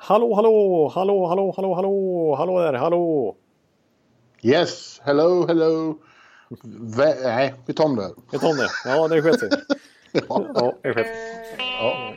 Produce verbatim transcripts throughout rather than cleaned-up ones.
Hallå, hallå, hallå, hallå, hallå, hallå, hallå där, hallå. Yes, hello, hello. Vä- Nej, vi tar om det. Vi tar om det. Ja, det är skett sig. Ja. Ja, det är skett. Ja.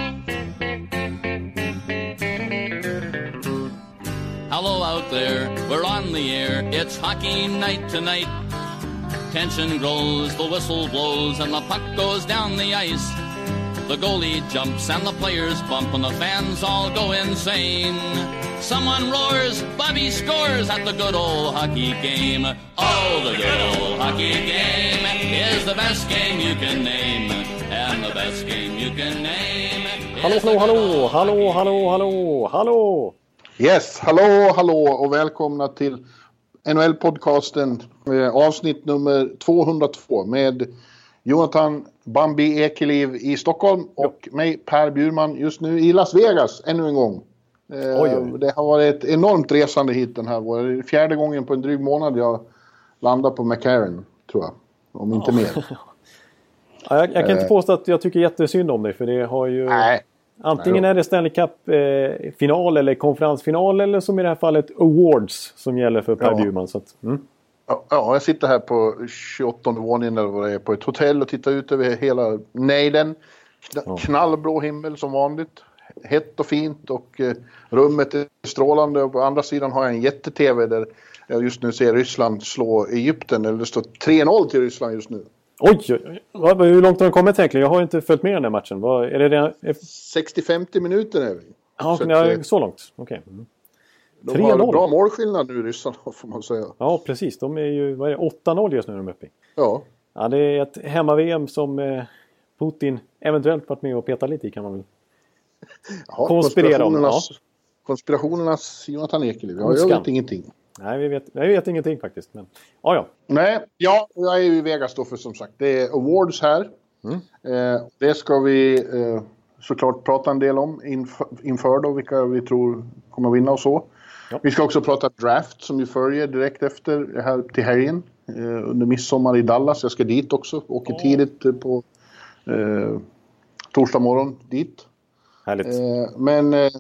Hello out there, we're on the air. It's hockey night tonight. Tension grows, the whistle blows, and the puck goes down the ice. The goalie jumps and the players bump and the fans all go insane. Someone roars, Bobby scores at the good old hockey game. Oh, the good old hockey game is the best game you can name. And the best game you can name. Hallå, hallå, hallå, hallå, hallå, hallå, hallå. Yes, hallå, hallå och välkomna till N H L-podcasten eh, avsnitt nummer tvåhundratvå med Jonathan Bambi Ekeliv i Stockholm och ja. mig Per Bjurman just nu i Las Vegas ännu en gång. Eh, oj, oj. Det har varit ett enormt resande hit den här våren. Det är fjärde gången på en dryg månad jag landar på McCarran, tror jag. Om inte ja. mer. ja, jag, jag kan inte påstå att jag tycker jättesynd om dig, för det har ju... Nej. Antingen är det Stanley Cup-final eh, eller konferensfinal, eller som i det här fallet Awards som gäller för Per ja. Bjurman. Så att, mm. ja, ja, jag sitter här på tjugoåttonde våningen eller vad det är, på ett hotell och tittar ut över hela nejden. Ja. Knallblå himmel som vanligt. Hett och fint och eh, rummet är strålande. Och på andra sidan har jag en jätte-tv där jag just nu ser Ryssland slå Egypten. Eller det står tre noll till Ryssland just nu. Oj, oj, oj. Hur långt har de kommit egentligen? Jag har inte följt med den här matchen. Vad, är det redan... sextio femtio minuter är vi. Ja, så, ja, att, så långt. Okej. Mm. De har bra målskillnad nu, Ryssland, får man säga. Ja, precis. De är ju, vad är det, åtta noll just nu de är uppe i. Ja. Ja, det är ett hemma-V M som eh, Putin eventuellt varit med och petat lite i, kan man väl ja, konspirera om. Ja. Konspirationernas Jonathan Ekeliv. Ja, jag vet ingenting. Nej, vi vet, jag vet ingenting faktiskt. Men, ja, ja. Nej, ja, jag är ju i Vegas då, för som sagt. Det är awards här. Mm. Eh, det ska vi eh, såklart prata en del om inför, inför då, vilka vi tror kommer vinna och så. Ja. Vi ska också prata draft som ju följer direkt efter här till helgen. Eh, under midsommar i Dallas. Jag ska dit också. Åker oh. tidigt på eh, torsdag morgon dit. Härligt. Eh, men eh,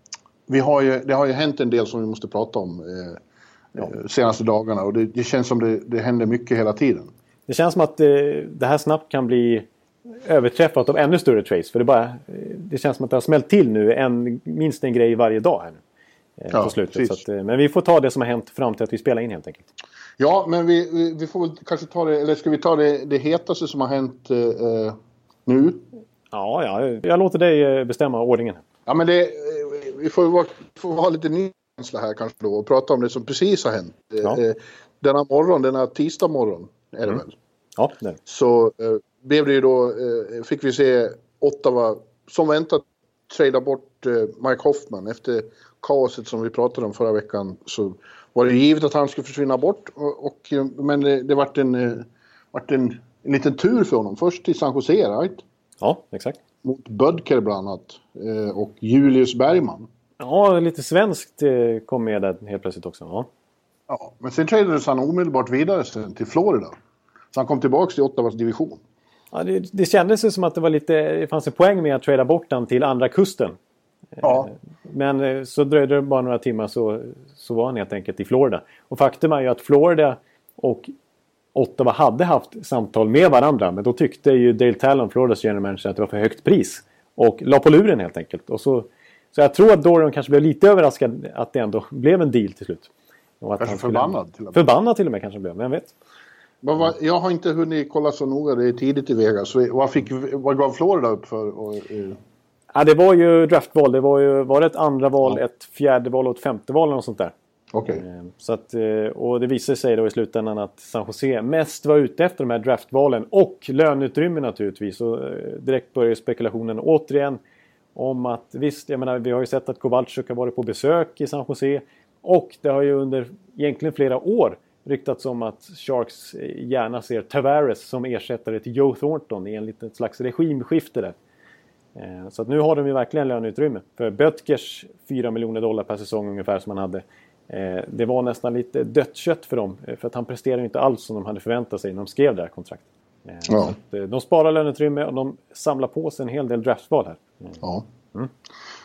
vi har ju, det har ju hänt en del som vi måste prata om eh, ja. senaste dagarna. Och det, det känns som det, det händer mycket hela tiden. Det känns som att eh, det här snabbt kan bli överträffat av ännu större trades. För det, bara, eh, det känns som att det har smält till nu en, minst en grej varje dag här nu. Eh, ja, på slutet. Så att, eh, men vi får ta det som har hänt fram till att vi spelar in helt enkelt. Ja, men vi, vi, vi får väl kanske ta det, eller ska vi ta det, det hetaste som har hänt eh, nu? Ja, ja, jag låter dig bestämma ordningen. Ja, men det, vi får vara, får vara lite nykänsla här kanske då och prata om det som precis har hänt. Ja. Denna morgon, denna tisdag morgon är det mm. väl? Ja, det. Så eh, blev det ju då, eh, fick vi se Ottawa som väntat trada bort eh, Mike Hoffman efter kaoset som vi pratade om förra veckan. Så var det givet att han skulle försvinna bort. Och, och, men det, det vart en, eh, vart en, en liten tur för honom. Först till San Jose, right? Ja, exakt. Mot Bödker bland annat. Eh, och Julius Bergman. Ja, lite svenskt eh, kom med där helt plötsligt också. Ja, ja, men sen tradades han omedelbart vidare sen till Florida. Så han kom tillbaka till Ottawas division. Ja, det, det kändes som att det var lite, det fanns en poäng med att trada bort den till andra kusten. Ja. Men så dröjde det bara några timmar så, så var han helt enkelt i Florida. Och faktum är ju att Florida och Ottawa hade haft samtal med varandra. Men då tyckte ju Dale Talon, Floridas general manager, att det var för högt pris. Och la på luren helt enkelt. Och så, så jag tror att Dorian kanske blev lite överraskad att det ändå blev en deal till slut. Och att kanske han skulle, förbannad till och med. Förbannad till och med kanske blev, men jag vet. Men vad, jag har inte hunnit kolla så noga, det är tidigt i Vegas. Så vad, fick, vad gav Florida upp för? Och, eh. Ja, det var ju draftval. Det var ju var det ett andra val, ja. ett fjärde val och ett femte val och sånt där. Okej. Okay. Så att, och det visade sig då i slutändan att San Jose mest var ute efter de här draftvalen och löneutrymme naturligtvis. Och direkt började spekulationen återigen om att visst, jag menar, vi har ju sett att Kowalczyk har varit på besök i San Jose. Och det har ju under egentligen flera år ryktats om att Sharks gärna ser Tavares som ersättare till Joe Thornton i en liten slags regimskifte där. Så att nu har de ju verkligen löneutrymme. För Bötkers fyra miljoner dollar per säsong ungefär som han hade. Det var nästan lite dött kött för dem. För att han presterade inte alls som de hade förväntat sig när de skrev det här kontraktet. Ja. De sparar löneutrymme och de samlar på sig en hel del draftval här. Ja. Mm.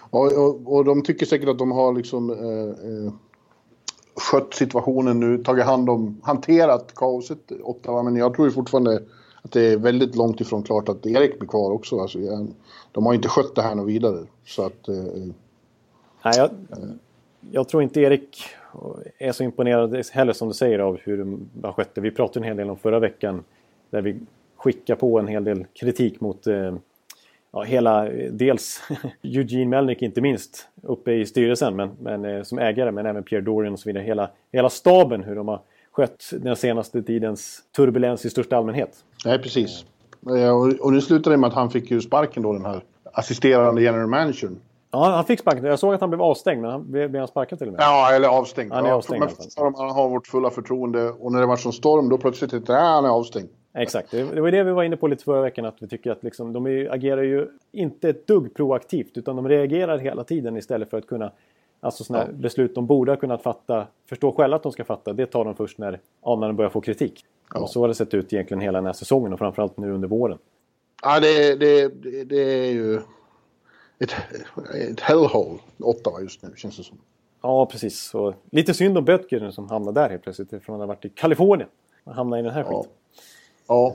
Och, och, och de tycker säkert att de har liksom eh, eh, skött situationen nu, tagit hand om, hanterat kaoset Ottawa, men jag tror ju fortfarande att det är väldigt långt ifrån klart att Erik blir kvar också. Alltså, jag, de har inte skött det här något vidare. Så att, eh, Nej, jag, jag tror inte Erik är så imponerad heller som du säger av hur de har skött det. Vi pratade en hel del om förra veckan där vi skickar på en hel del kritik mot eh, ja, hela, dels Eugene Melnick inte minst uppe i styrelsen men, men eh, som ägare, men även Pierre Dorian och så vidare. Hela, hela staben, hur de har skött den senaste tidens turbulens i största allmänhet. Nej, precis. Och, och nu slutade det med att han fick ju sparken då, den här assisterande general managern. Ja, han fick sparken. Jag såg att han blev avstängd, men han blev, blev han sparkad till och med. Ja, eller avstängd. Han är avstängd. Ja, men han har vårt fulla förtroende. Och när det var som storm, då plötsligt inte ja, han är avstängd. Exakt, det, det var det vi var inne på lite förra veckan. Att vi tycker att liksom, de är, agerar ju inte ett dugg proaktivt. Utan de reagerar hela tiden istället för att kunna... Alltså sådana ja. beslut de borde ha kunnat fatta, förstå själva att de ska fatta, det tar de först när anarna börjar få kritik. Ja. Och så har det sett ut egentligen hela den här säsongen och framförallt nu under våren. Ja, det, det, det är ju ett, ett hellhole, Ottawa just nu, känns det som. Ja, precis. Så lite synd om Böttger som hamnar där helt plötsligt, från att ha varit i Kalifornien. Han hamnar i den här ja. skiten. Ja.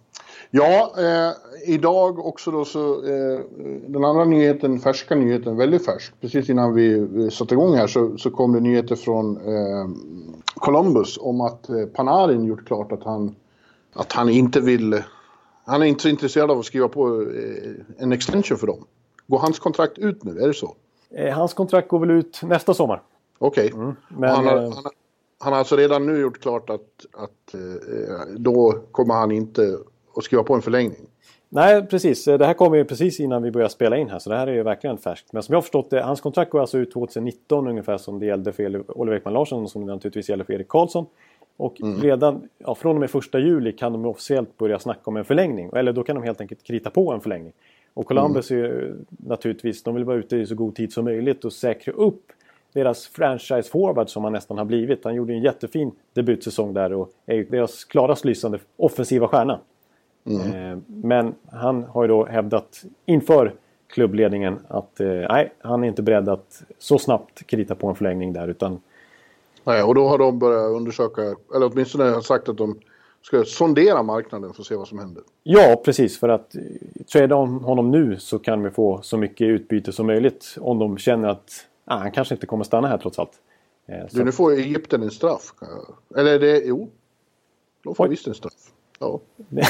Ja, eh, idag också då så, eh, den andra nyheten, färska nyheten, väldigt färsk. Precis innan vi, vi satte igång här så, så kom det nyheter från eh, Columbus om att eh, Panarin gjort klart att han, att han inte vill, han är inte så intresserad av att skriva på eh, en extension för dem. Går hans kontrakt ut nu, är det så? Eh, hans kontrakt går väl ut nästa sommar. Okej, okay. mm, han, har, han, han har alltså redan nu gjort klart att, att eh, då kommer han inte och skriva på en förlängning. Nej, precis. Det här kommer ju precis innan vi börjar spela in här. Så det här är ju verkligen färskt. Men som jag har förstått det, hans kontrakt går alltså ut tjugonitton ungefär som det gällde för Oliver Ekman Larsson och som det naturligtvis gäller för Erik Karlsson. Och mm. redan ja, från och med första juli kan de officiellt börja snacka om en förlängning. Eller då kan de helt enkelt krita på en förlängning. Och Columbus mm. är ju naturligtvis, de vill vara ute i så god tid som möjligt och säkra upp deras franchise forward som han nästan har blivit. Han gjorde en jättefin debutsäsong där och är ju deras klarast lysande offensiva stjärna. Mm. Men han har ju då hävdat inför klubbledningen att eh, nej, han är inte beredd att så snabbt krita på en förlängning där utan... Nej, och då har de börjat undersöka, eller åtminstone har sagt att de ska sondera marknaden för att se vad som händer. Ja, precis, för att trada om honom nu så kan vi få så mycket utbyte som möjligt om de känner att ah, han kanske inte kommer stanna här trots allt. Eh, du, nu får Egypten en straff. Eller det, jo, de får Oj. visst en straff. Ja.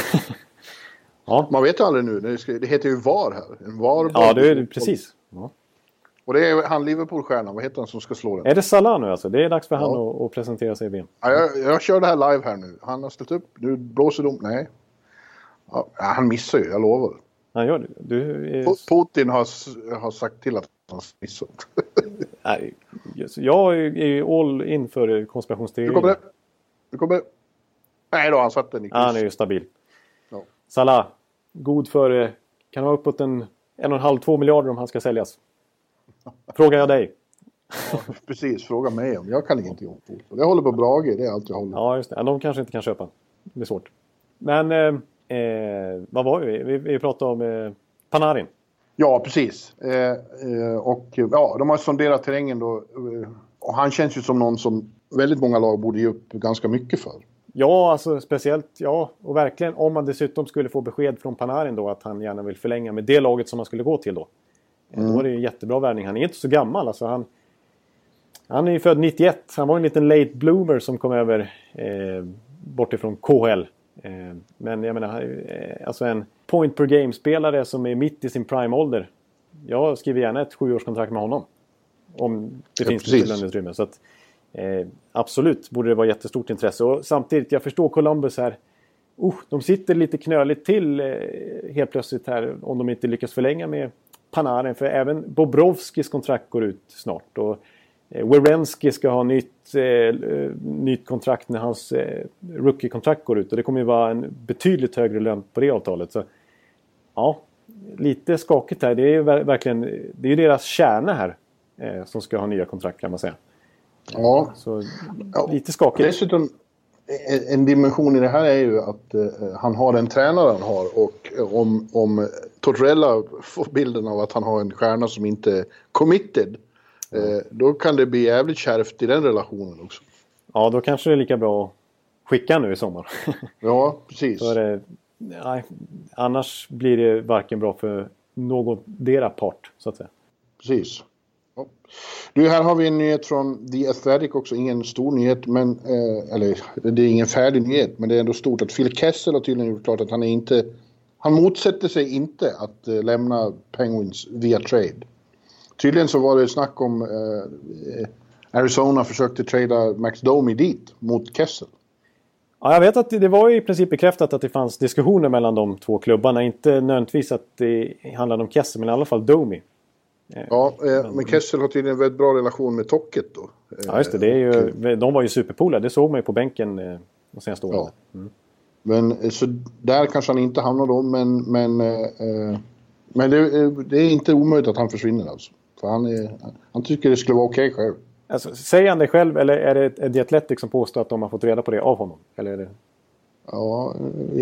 Ja. Man vet ju aldrig nu. Det heter ju V A R här. En V A R. Ja, det är precis. Ja. Och det är han Liverpool-stjärnan. Vad heter han som ska slå den? Är det Salah nu alltså? Det är dags för ja. han att, att presentera sig i V M. Ja, jag, jag kör det här live här nu. Han har ställt upp. Nu blåser de. Nej. Ja, han missar ju, jag lovar. Han gör det. Du är... Putin har, har sagt till att han missar. Nej, jag är ju all in för konspirationsteorier. Nu kommer det. Nu kommer det. Nej då, han satt den i kryss. Ja, han är ju stabil. Ja. Salah, god för, kan vara uppåt en en och en halv, två miljarder om han ska säljas. Frågar jag dig. Ja, precis, fråga mig om. Jag kan ingenting om fotboll. Jag håller på Brage, det är allt jag håller. Ja, just det. Ja, de kanske inte kan köpa. Det är svårt. Men, eh, eh, vad var vi? Vi, vi pratade om eh, Panarin. Ja, precis. Eh, eh, och ja, de har sonderat terrängen då. Eh, och han känns ju som någon som väldigt många lag borde ge upp ganska mycket för. Ja, alltså speciellt, ja. Och verkligen om man dessutom skulle få besked från Panarin då att han gärna vill förlänga med det laget som man skulle gå till då. Mm. Då är det en jättebra värvning. Han är inte så gammal. Alltså han, han är ju född nittioett. Han var en liten late bloomer som kom över eh, bort ifrån K H L. Eh, men jag menar, eh, alltså en point per game-spelare som är mitt i sin prime-ålder. Jag skriver gärna ett sjuårskontrakt med honom. Om det ja, finns lite löneutrymme. Så att Eh, absolut borde det vara jättestort intresse. Och samtidigt, jag förstår Columbus här. Uh, de sitter lite knöligt till eh, helt plötsligt här om de inte lyckas förlänga med Panarin. För även Bobrovskis kontrakt går ut snart. Och eh, Werenski ska ha nytt, eh, nytt kontrakt när hans eh, rookie-kontrakt går ut. Och det kommer ju vara en betydligt högre lön på det avtalet. Så ja, lite skakigt här. Det är ju verkligen, det är ju deras kärna här eh, som ska ha nya kontrakt kan man säga. Ja, så lite skakigt. Dessutom en dimension i det här är ju att uh, han har den tränare han har och om, om Tortorella får bilden av att han har en stjärna som inte är committed. Eh, då kan det bli jävligt kärvt i den relationen också. Ja, då kanske det är lika bra att skicka nu i sommar. Ja, precis. Så det, nej, annars blir det varken bra för någondera part, så att säga. Precis. Ja. Du, här har vi en nyhet från The Athletic också. Ingen stor nyhet, men, eh, eller det är ingen färdig nyhet, men det är ändå stort att Phil Kessel har tydligen gjort klart att han är inte, han motsätter sig inte att eh, lämna Penguins via trade. Tydligen så var det snack om eh, Arizona försökte trada Max Domi dit mot Kessel. Ja, jag vet att det var i princip bekräftat att det fanns diskussioner mellan de två klubbarna. Inte nödvändigtvis att det handlade om Kessel, men i alla fall Domi. Ja, eh, men Kessel har tydligen en väldigt bra relation med Tocket då. Ja, just det. Det är ju, de var ju superpolare. Det såg man ju på bänken eh, de senaste åren. Ja. Mm. Men så där kanske han inte hamnar då, men, men, eh, men det, det är inte omöjligt att han försvinner alltså. För han, är, han tycker det skulle vara okej själv. Alltså, säger han det själv eller är det The Athletic som påstår att de har fått reda på det av honom? Eller är det... Ja,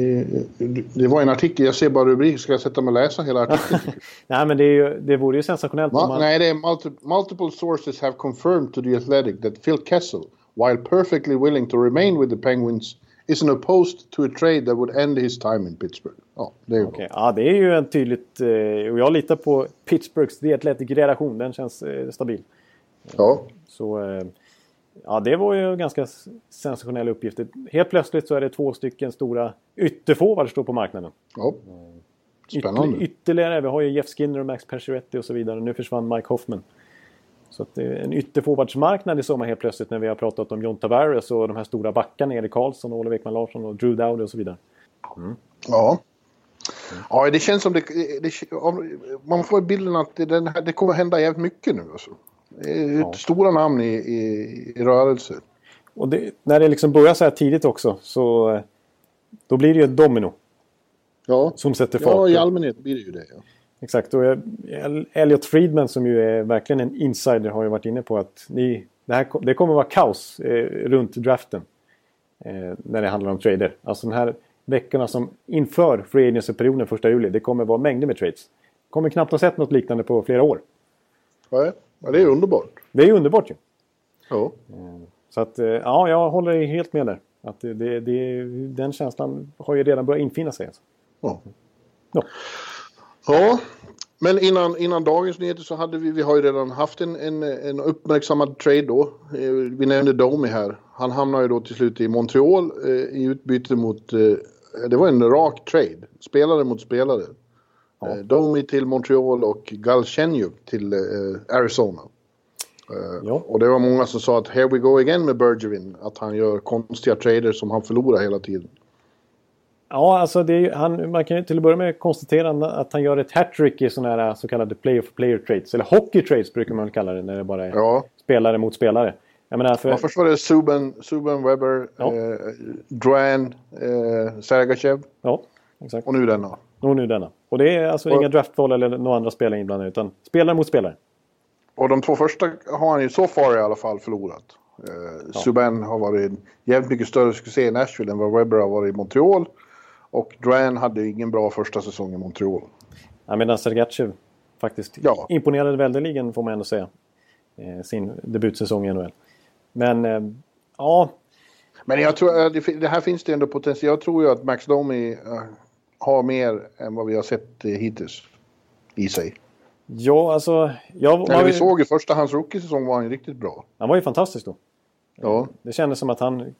det var en artikel. Jag ser bara rubrik. Ska jag sätta mig och läsa hela artikeln? Nej, men det, är ju, det vore ju sensationellt. Ma- om man... Nej, det är multi- multiple sources have confirmed to The Athletic that Phil Kessel, while perfectly willing to remain with the Penguins, isn't opposed to a trade that would end his time in Pittsburgh. Ja, det är ju okay. Ja, det är ju en tydligt... Eh, och jag litar på Pittsburghs The Athletic-redaktion. Den känns eh, stabil. Ja. Så... Eh, ja, det var ju ganska sensationella uppgifter. Helt plötsligt så är det två stycken stora ytterforwards står på marknaden. Ja. Spännande. Ytter, ytterligare, vi har ju Jeff Skinner och Max Pacioretty och så vidare. Nu försvann Mike Hoffman. Så att det är en ytterforwardsmarknad i sommar helt plötsligt när vi har pratat om John Tavares och de här stora backarna, Erik Karlsson, Oliver Ekman Larsson och Drew Dowdy och så vidare. Mm. Ja. Ja, det känns som det, det man får bilden att det, det kommer hända jävligt mycket nu alltså. Det är ja. Stora namn i, i, i rörelse. Och det, när det liksom börjar så här tidigt också så då blir det ju ett domino. Ja, som sätter fart. Ja, i allmänhet blir det ju det. Ja. Exakt, och Elliot Friedman som ju är verkligen en insider har ju varit inne på att ni, det, här, det kommer vara kaos eh, runt draften eh, när det handlar om trader. Alltså de här veckorna som inför free agency-perioden första juli, det kommer vara mängder med trades. Kommer knappt ha sett något liknande på flera år. Ja, ja det är underbart. Det är underbart ju. Ja. Så att, ja, jag håller helt med där. Att det, det, det, den känslan har ju redan börjat infinna sig. Alltså. Ja. Ja. Ja, men innan, innan dagens nyheter så hade vi, vi har ju redan haft en, en, en uppmärksammad trade då. Vi nämnde Domi här. Han hamnar ju då till slut i Montreal eh, i utbyte mot, eh, det var en rak trade. Spelare mot spelare. Ja. Eh, Domi till Montreal och Galchenyuk till eh, Arizona. Eh, ja. Och det var många som sa att here we go again med Bergevin. Att han gör konstiga trader som han förlorar hela tiden. Ja, alltså det är, han, man kan ju till att börja med konstatera att han gör ett hattrick i sådana här så kallade player-for-player trades. Eller hockey trades brukar man kalla det när det bara är ja. spelare mot spelare. Jag menar för... ja, först var det Subban, Subban Weber, ja. eh, Drouin, eh, Sergachev. Ja, exakt. Och nu denna. Och nu denna. Och det är alltså och... inga draftval eller några andra spelare inblandade utan spelare mot spelare. Och de två första har han ju så far i alla fall förlorat. Eh, ja. Subban har varit jävligt mycket större succé i Nashville än vad Weber har varit i Montreal. Och Drouin hade ingen bra första säsong i Montreal. Ja, medan Sergachev faktiskt ja. imponerade väldeligen får man ändå säga. Eh, sin debutsäsong i N H L. Men eh, ja. Men jag tror det, det här finns det ändå potential. Jag tror ju att Max Domi uh, har mer än vad vi har sett uh, hittills i sig. Ja, alltså... Jag, Eller vi ju, såg ju första hans rookie-säsong var han riktigt bra. Han var ju fantastisk då. Ja. Det kändes som att han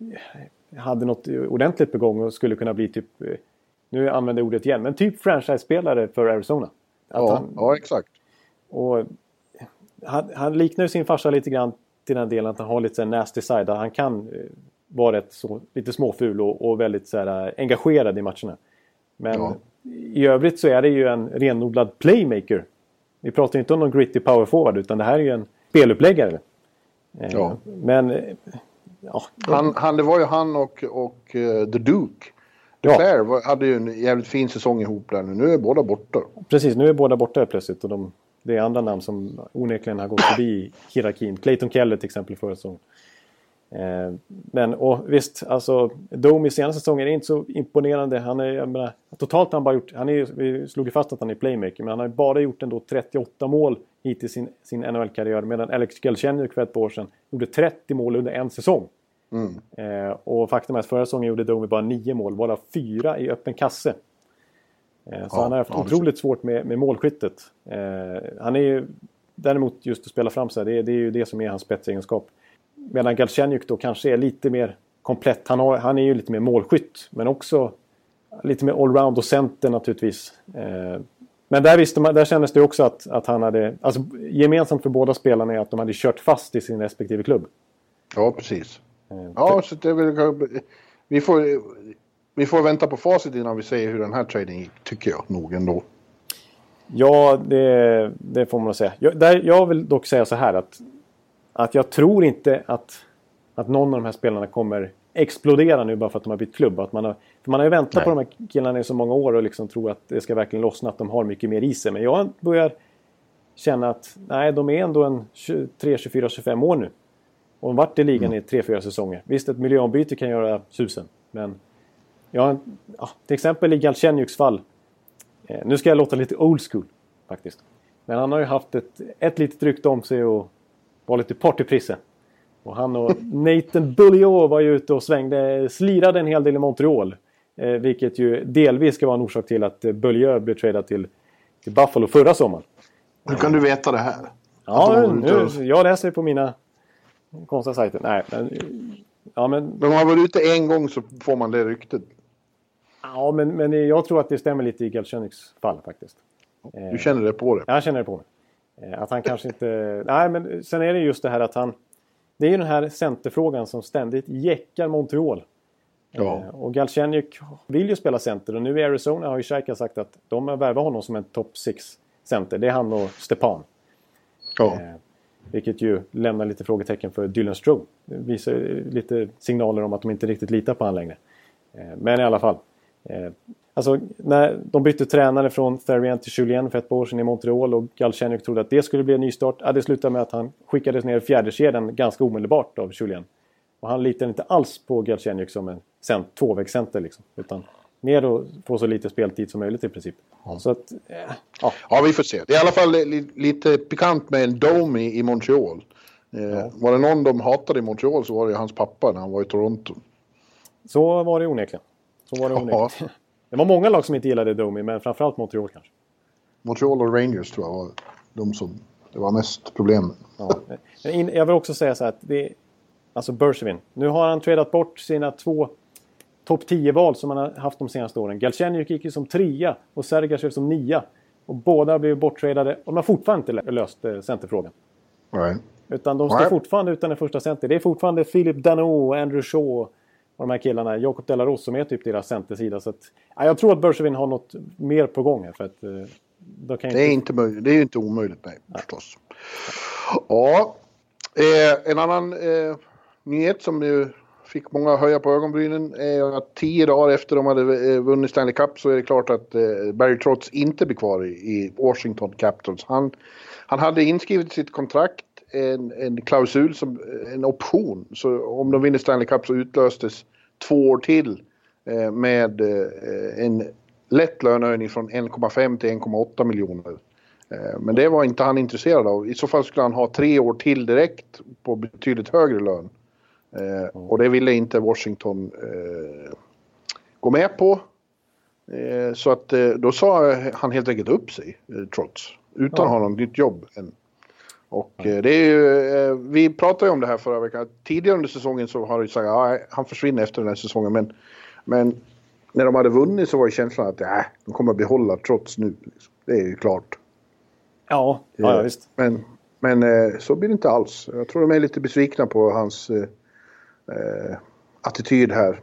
hade något ordentligt på gång och skulle kunna bli typ... Nu använder jag ordet igen, men typ franchise-spelare för Arizona. Att ja, han, ja, exakt. Och han, han liknar ju sin farsa lite grann till den delen att han har lite så här nasty side. Han kan vara rätt så, lite småful och, och väldigt så här, engagerad i matcherna. Men ja. i övrigt så är det ju en renodlad playmaker. Vi pratar inte om någon gritty power forward utan det här är ju en speluppläggare. Ja. Men ja. Han, han, det var ju han och, och uh, The Duke. Duclair ja. hade ju en jävligt fin säsong ihop där nu. Nu är båda borta. Precis, nu är båda borta plötsligt. Och de, det är andra namn som onekligen har gått förbi hierarkin. Clayton Keller till exempel förra säsongen. Eh, men och visst, alltså Domi senaste säsongen är inte så imponerande. Han är, jag menar, totalt har han bara gjort, han är, vi slog ju fast att han är playmaker, men han har bara gjort ändå trettioåtta mål hittills i sin, sin N H L-karriär, medan Alex Galchenyuk för ett par år sedan gjorde trettio mål under en säsong. Mm. Eh, och faktum är att förra säsongen gjorde Domi bara nio mål, bara fyra i öppen kasse. Eh, så ja, han har haft ja, otroligt svårt med, med målskyttet. Eh, han är ju däremot just att spela fram sig, det, det är ju det som är hans spetsegenskap. Medan Galchenyuk då kanske är lite mer komplett. Han, har, han är ju lite mer målskytt, men också lite mer allround och center naturligtvis. Eh, men där, visste man, där kändes det också att, att han hade... Alltså gemensamt för båda spelarna är att de hade kört fast i sin respektive klubb. Ja, precis. Eh, ja, så det är väl, vi, får, vi får vänta på facit innan vi säger hur den här traden gick, tycker jag nog ändå. Ja, det, det får man säga. Jag, där, jag vill dock säga så här att Att jag tror inte att, att någon av de här spelarna kommer explodera nu bara för att de har bytt klubb. Att man har, för man har ju väntat nej. på de här killarna i så många år och liksom tror att det ska verkligen lossna, att de har mycket mer i sig. Men jag börjar känna att nej, de är ändå en tjugotre, tjugofyra, tjugofem år nu. Och de har varit i ligan mm. i tre, fyra säsonger. Visst, ett miljöombyte kan göra susen. Men ja, ja, till exempel i Galchenyuks fall. Eh, nu ska jag låta lite old school faktiskt. Men han har ju haft ett, ett litet rykte om sig och var lite partyprisse. Och han och Nathan Beaulieu var ju ute och svängde, slirade en hel del i Montreal. Eh, vilket ju delvis ska vara en orsak till att Beaulieu blev tradad till, till Buffalo förra sommaren. Hur kan du veta det här? Ja, nu, jag läser på mina konstiga sajter. Nej, men, ja, men, men om man var ute en gång så får man det ryktet. Ja, men, men jag tror att det stämmer lite i Galchenyuks fall faktiskt. Du känner det på det? Jag känner det på mig. Att han kanske inte... Nej, men sen är det just det här att han... Det är ju den här centerfrågan som ständigt jäckar Montreal. Ja. Eh, och Galchenyuk vill ju spela center. Och nu i Arizona har ju Scheika sagt att de har värvat honom som en top sex center. Det är han och Stepan. Ja. Eh, vilket ju lämnar lite frågetecken för Dylan Strome. Det visar lite signaler om att de inte riktigt litar på han längre. Eh, men i alla fall... Eh, Alltså när de bytte tränare från Therrien till Julien för ett par år sedan i Montreal och Galchenyuk trodde att det skulle bli en ny start. Ja, det slutade med att han skickades ner i fjärde kedjan ganska omedelbart av Julien. Och han litar inte alls på Galchenyuk som en cent, tvåvägscenter liksom. Utan mer att få så lite speltid som möjligt i princip. Ja. Så att, eh, ja. ja, vi får se. Det är i alla fall li- lite pikant med en Domi i Montreal. Eh, ja. Var det någon de hatade i Montreal så var det hans pappa när han var i Toronto. Så var det onekligen. Så var det onekligen. Ja. Det var många lag som inte gillade Domi, men framförallt Montreal kanske. Montreal och Rangers tror jag var de som det var mest problem. Ja. Jag vill också säga så här att det är, alltså Bergevin. Nu har han tradat bort sina två topp tio-val som han har haft de senaste åren. Galchenyuk gick ju som trea och Sergachev som nia. Och båda blev borttradade och de har fortfarande inte löst centerfrågan. Nej. Utan de står Nej. fortfarande utan den första center. Det är fortfarande Philip Danault, Andrew Shaw och de här killarna, Jacob Dellaros som är typ deras centersida. Så att, ja, jag tror att Bergevin har något mer på gång här. För att, eh, då kan det, är inte möjligt, det är ju inte omöjligt, nej, ja. förstås. Ja, eh, en annan eh, nyhet som ju fick många att höja på ögonbrynen är att tio dagar efter de hade eh, vunnit Stanley Cup så är det klart att eh, Barry Trotz inte blir kvar i, i Washington Capitals. Han, han hade inskrivet i sitt kontrakt En, en klausul, som, en option. Så om de vinner Stanley Cup så utlöstes två år till eh, med eh, en lätt lönehöjning från en komma fem till en komma åtta miljoner. Eh, men det var inte han intresserad av. I så fall skulle han ha tre år till direkt på betydligt högre lön. Eh, och det ville inte Washington eh, gå med på. Eh, så att eh, då sa han helt enkelt upp sig, eh, trots. Utan att ha något nytt jobb än. Och ja. det är ju, vi pratade ju om det här förra veckan. Tidigare under säsongen så har det sagt att ja, han försvinner efter den här säsongen. Men, men när de hade vunnit så var ju känslan att ja, de kommer att behålla trots nu. Liksom. Det är ju klart. Ja, ja, ja visst. Men, men så blir det inte alls. Jag tror de är lite besvikna på hans eh, attityd här.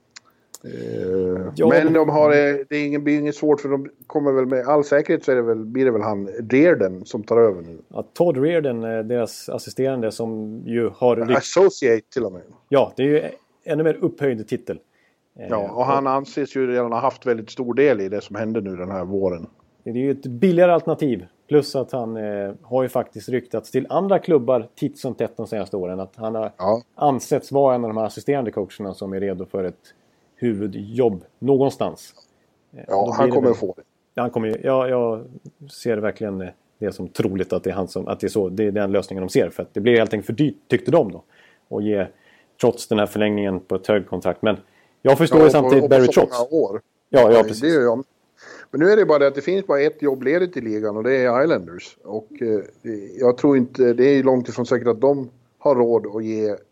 Uh, ja, men de har det är ingen, inget svårt för de kommer väl med all säkerhet så är det väl, blir det väl han Reardon som tar över nu. Ja, Todd Reardon, deras assisterande som ju har rykt... Associate till och med. Ja, det är ju ännu mer upphöjd titel. Ja, och han anses ju redan ha haft väldigt stor del i det som hände nu den här våren. Det är ju ett billigare alternativ Plus att han eh, har ju faktiskt ryktats till andra klubbar titt som tätt de senaste åren. Att han har ja. ansetts vara en av de här assisterande coacherna som är redo för ett huvudjobb någonstans. Ja, han kommer väl, att få det. Han kommer, ja, jag ser verkligen det som troligt att det är, han som, att det är så. Det är den lösningen de ser. För att det blir helt enkelt för dyrt, tyckte de då. Och ge trots den här förlängningen på ett högkontrakt. Men jag förstår ju ja, samtidigt Barry Trotz. År. Ja, ja, precis. Det är jag. Men nu är det bara det att det fins bara ett jobb ledigt i ligan och det är Islanders. Och eh, jag tror inte, det är långt ifrån säkert att de har råd att ge eh,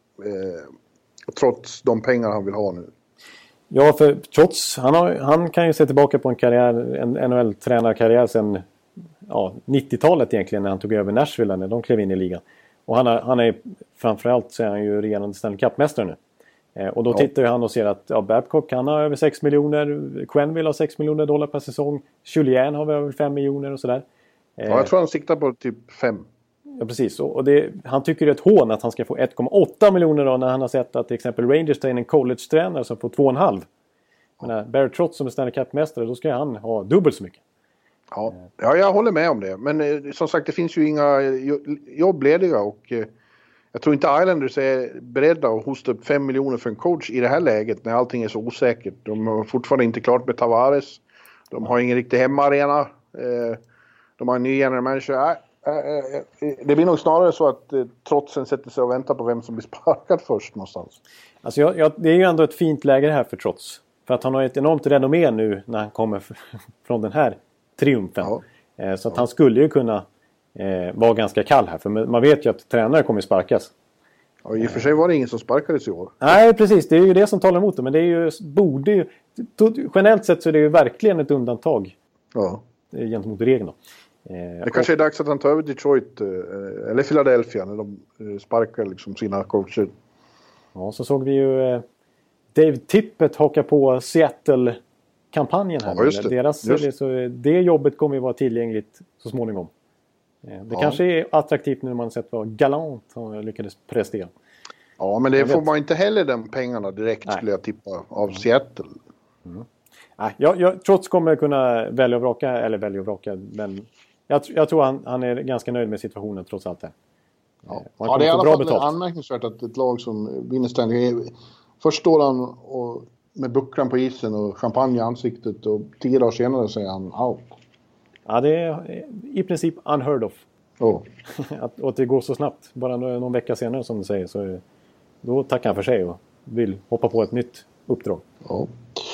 trots de pengar han vill ha nu. Ja, för trots, han, har, han kan ju se tillbaka på en karriär, en N H L-tränarkarriär sedan ja, nittiotalet egentligen när han tog över Nashville när de klev in i ligan. Och han, har, han är framförallt så är han ju regerande Stanley Cup-mästare nu. Eh, och då ja. tittar ju han och ser att ja, Babcock han har över sex miljoner, Quenneville har sex miljoner dollar per säsong, Julien har över fem miljoner och sådär. Eh, ja, jag tror han siktar på typ fem. Ja, precis. Och, och det, han tycker det är ett hån att han ska få ett komma åtta miljoner då när han har sett att till exempel Rangers tar in en college-tränare som får två komma fem. Men Barry Trotz som är Stanley Cup-mästare, då ska han ha dubbelt så mycket. Ja, ja jag håller med om det. Men eh, som sagt, det finns ju inga jobb lediga och eh, jag tror inte Islanders är beredda att hosta upp fem miljoner för en coach i det här läget när allting är så osäkert. De har fortfarande inte klart med Tavares. De har ingen riktig hemmaarena. Eh, de har en ny general manager. Äh, äh, äh, det blir nog snarare så att eh, Trotsen sätter sig och väntar på vem som blir sparkad först någonstans. Alltså jag, jag, det är ju ändå ett fint läge här för Trotz. För att han har ett enormt renommé nu när han kommer från den här triumfen. Ja. Eh, så att ja. han skulle ju kunna eh, vara ganska kall här. För man vet ju att tränare kommer sparkas. Ja, i och för sig var det ingen som sparkades i år. Nej, precis. Det är ju det som talar emot det. Men det är ju, borde ju... Generellt sett så är det ju verkligen ett undantag. Ja. Gentemot regeln då. Eh, det kanske och, är dags att han tar över Detroit eh, eller Philadelphia när de eh, sparkar liksom sina coacher. Ja, så såg vi ju eh, Dave Tippett haka på Seattle-kampanjen här. Ja, just det. Deras, just. Det, så, det jobbet kommer ju vara tillgängligt så småningom. Eh, det ja. kanske är attraktivt nu när man sett vad Galant han lyckades prestera. Ja, men det jag får vet. man inte heller den pengarna direkt Nej. skulle jag tippa av Seattle. Mm. Nej, jag, jag trots kommer kunna välja och vraka, eller välja och vraka, men jag, jag tror han, han är ganska nöjd med situationen trots allt det. Ja, ja det är i alla fall betalt. Anmärkningsvärt att ett lag som vinner Stanley, först står han och, med bucklan på isen och champagne i ansiktet och tio dagar senare säger han out. Ja, det är i princip unheard of. Oh. att, och att det går så snabbt, bara någon vecka senare som du säger, så då tackar han för sig och vill hoppa på ett nytt uppdrag. Ja.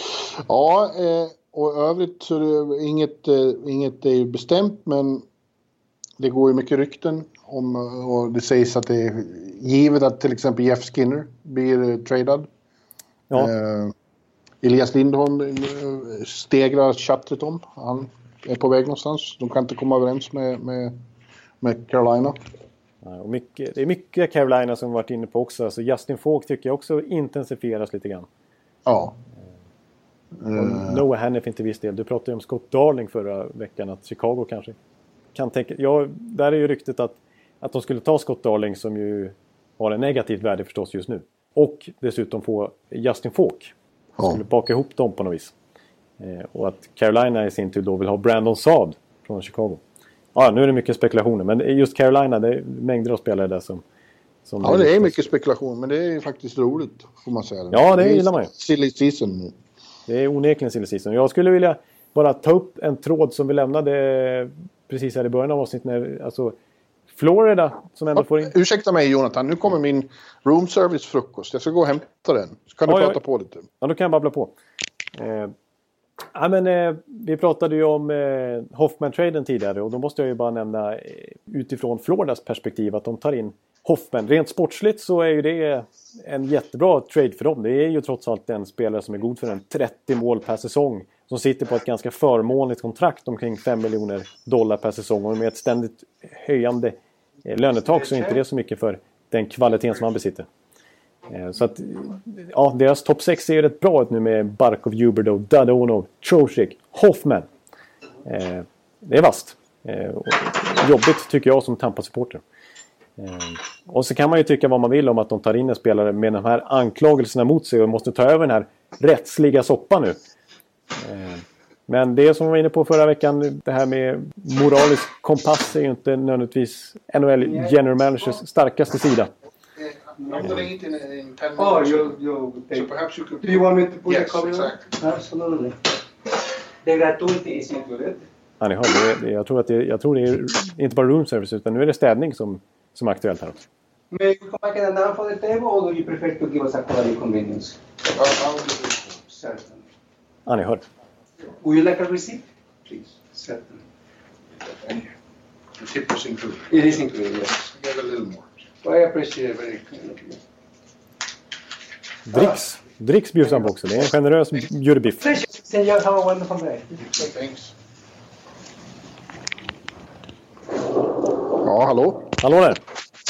Ja, eh, och övrigt så är det inget, eh, inget är bestämt, men det går ju mycket rykten om, och det sägs att det är givet att till exempel Jeff Skinner blir eh, tradad. Ja. Eh, Elias Lindholm eh, stegrar chattret om. Han är på väg någonstans. De kan inte komma överens med, med, med Carolina. Ja, och mycket, det är mycket Carolina som varit inne på också. Alltså Justin Falk tycker jag också intensifieras lite grann. Ja. Uh, Noah Hannif inte viss del. Du pratade ju om Scott Darling förra veckan att Chicago kanske kan tänka... Ja, där är ju ryktet att, att de skulle ta Scott Darling som ju har en negativt värde förstås just nu. Och dessutom få Justin Falk. Ja. Skulle baka ihop dem på något vis. Eh, och att Carolina i sin tur då vill ha Brandon Saad från Chicago. Ja, nu är det mycket spekulationer. Men just Carolina, det är mängder av spelare där som... som ja, det är mycket spekulation. Men det är faktiskt roligt, får man säga. Ja, det, det gillar man ju. Silly season nu. Det är onekligen silly season. Jag skulle vilja bara ta upp en tråd som vi lämnade precis här i början av avsnittet. När, alltså Florida som ändå ja, får in... Ursäkta mig Jonathan, nu kommer min room service frukost. Jag ska gå och hämta den. Så kan ja, du prata ja. på lite. Ja, då kan jag babbla på. Eh, ja, men, eh, vi pratade ju om eh, Hoffman-traden tidigare. Och då måste jag ju bara nämna eh, utifrån Floridas perspektiv att de tar in Hoffman. Rent sportsligt så är ju det en jättebra trade för dem. Det är ju trots allt en spelare som är god för en trettio mål per säsong. Som sitter på ett ganska förmånligt kontrakt omkring fem miljoner dollar per säsong. Och med ett ständigt höjande lönetak så är inte det så mycket för den kvaliteten som han besitter. Så att, ja, deras topp sex är rätt bra ut nu med Barkov, Huberdeau, Dadonov, Trocheck, Hoffman. Det är vast. Jobbigt tycker jag som Tampa-supporter. Och så kan man ju tycka vad man vill om att de tar in en spelare med de här anklagelserna mot sig och måste ta över den här rättsliga soppan nu. Men det som vi var inne på förra veckan, det här med moralisk kompass är ju inte nödvändigtvis N H L general managers starkaste sida. I'm going to eat in, in ten minutes. Oh, you, you So perhaps you could... do you want me to put Yes, the cover? exactly. Absolutely. The gratuity is included. Ja, ni hör, det, det, jag, tror att det, jag tror det är inte bara room service utan nu är det städning som, som är aktuellt här också. May we come back and down for the table, or do you prefer to give us a quality convenience? I'll, I'll do it. Certainly. Ja, ni hör. Would you like a receipt? Please. Certainly. Thank you. The tip is included. It is included, yes. Get a little more. Well, I appreciate it very kind of you. Dricks. Dricks bjuds han på också. Det är en generös jurybiff. Sen you have a wonderful day. Thanks. Ja, hallå? Hallå där.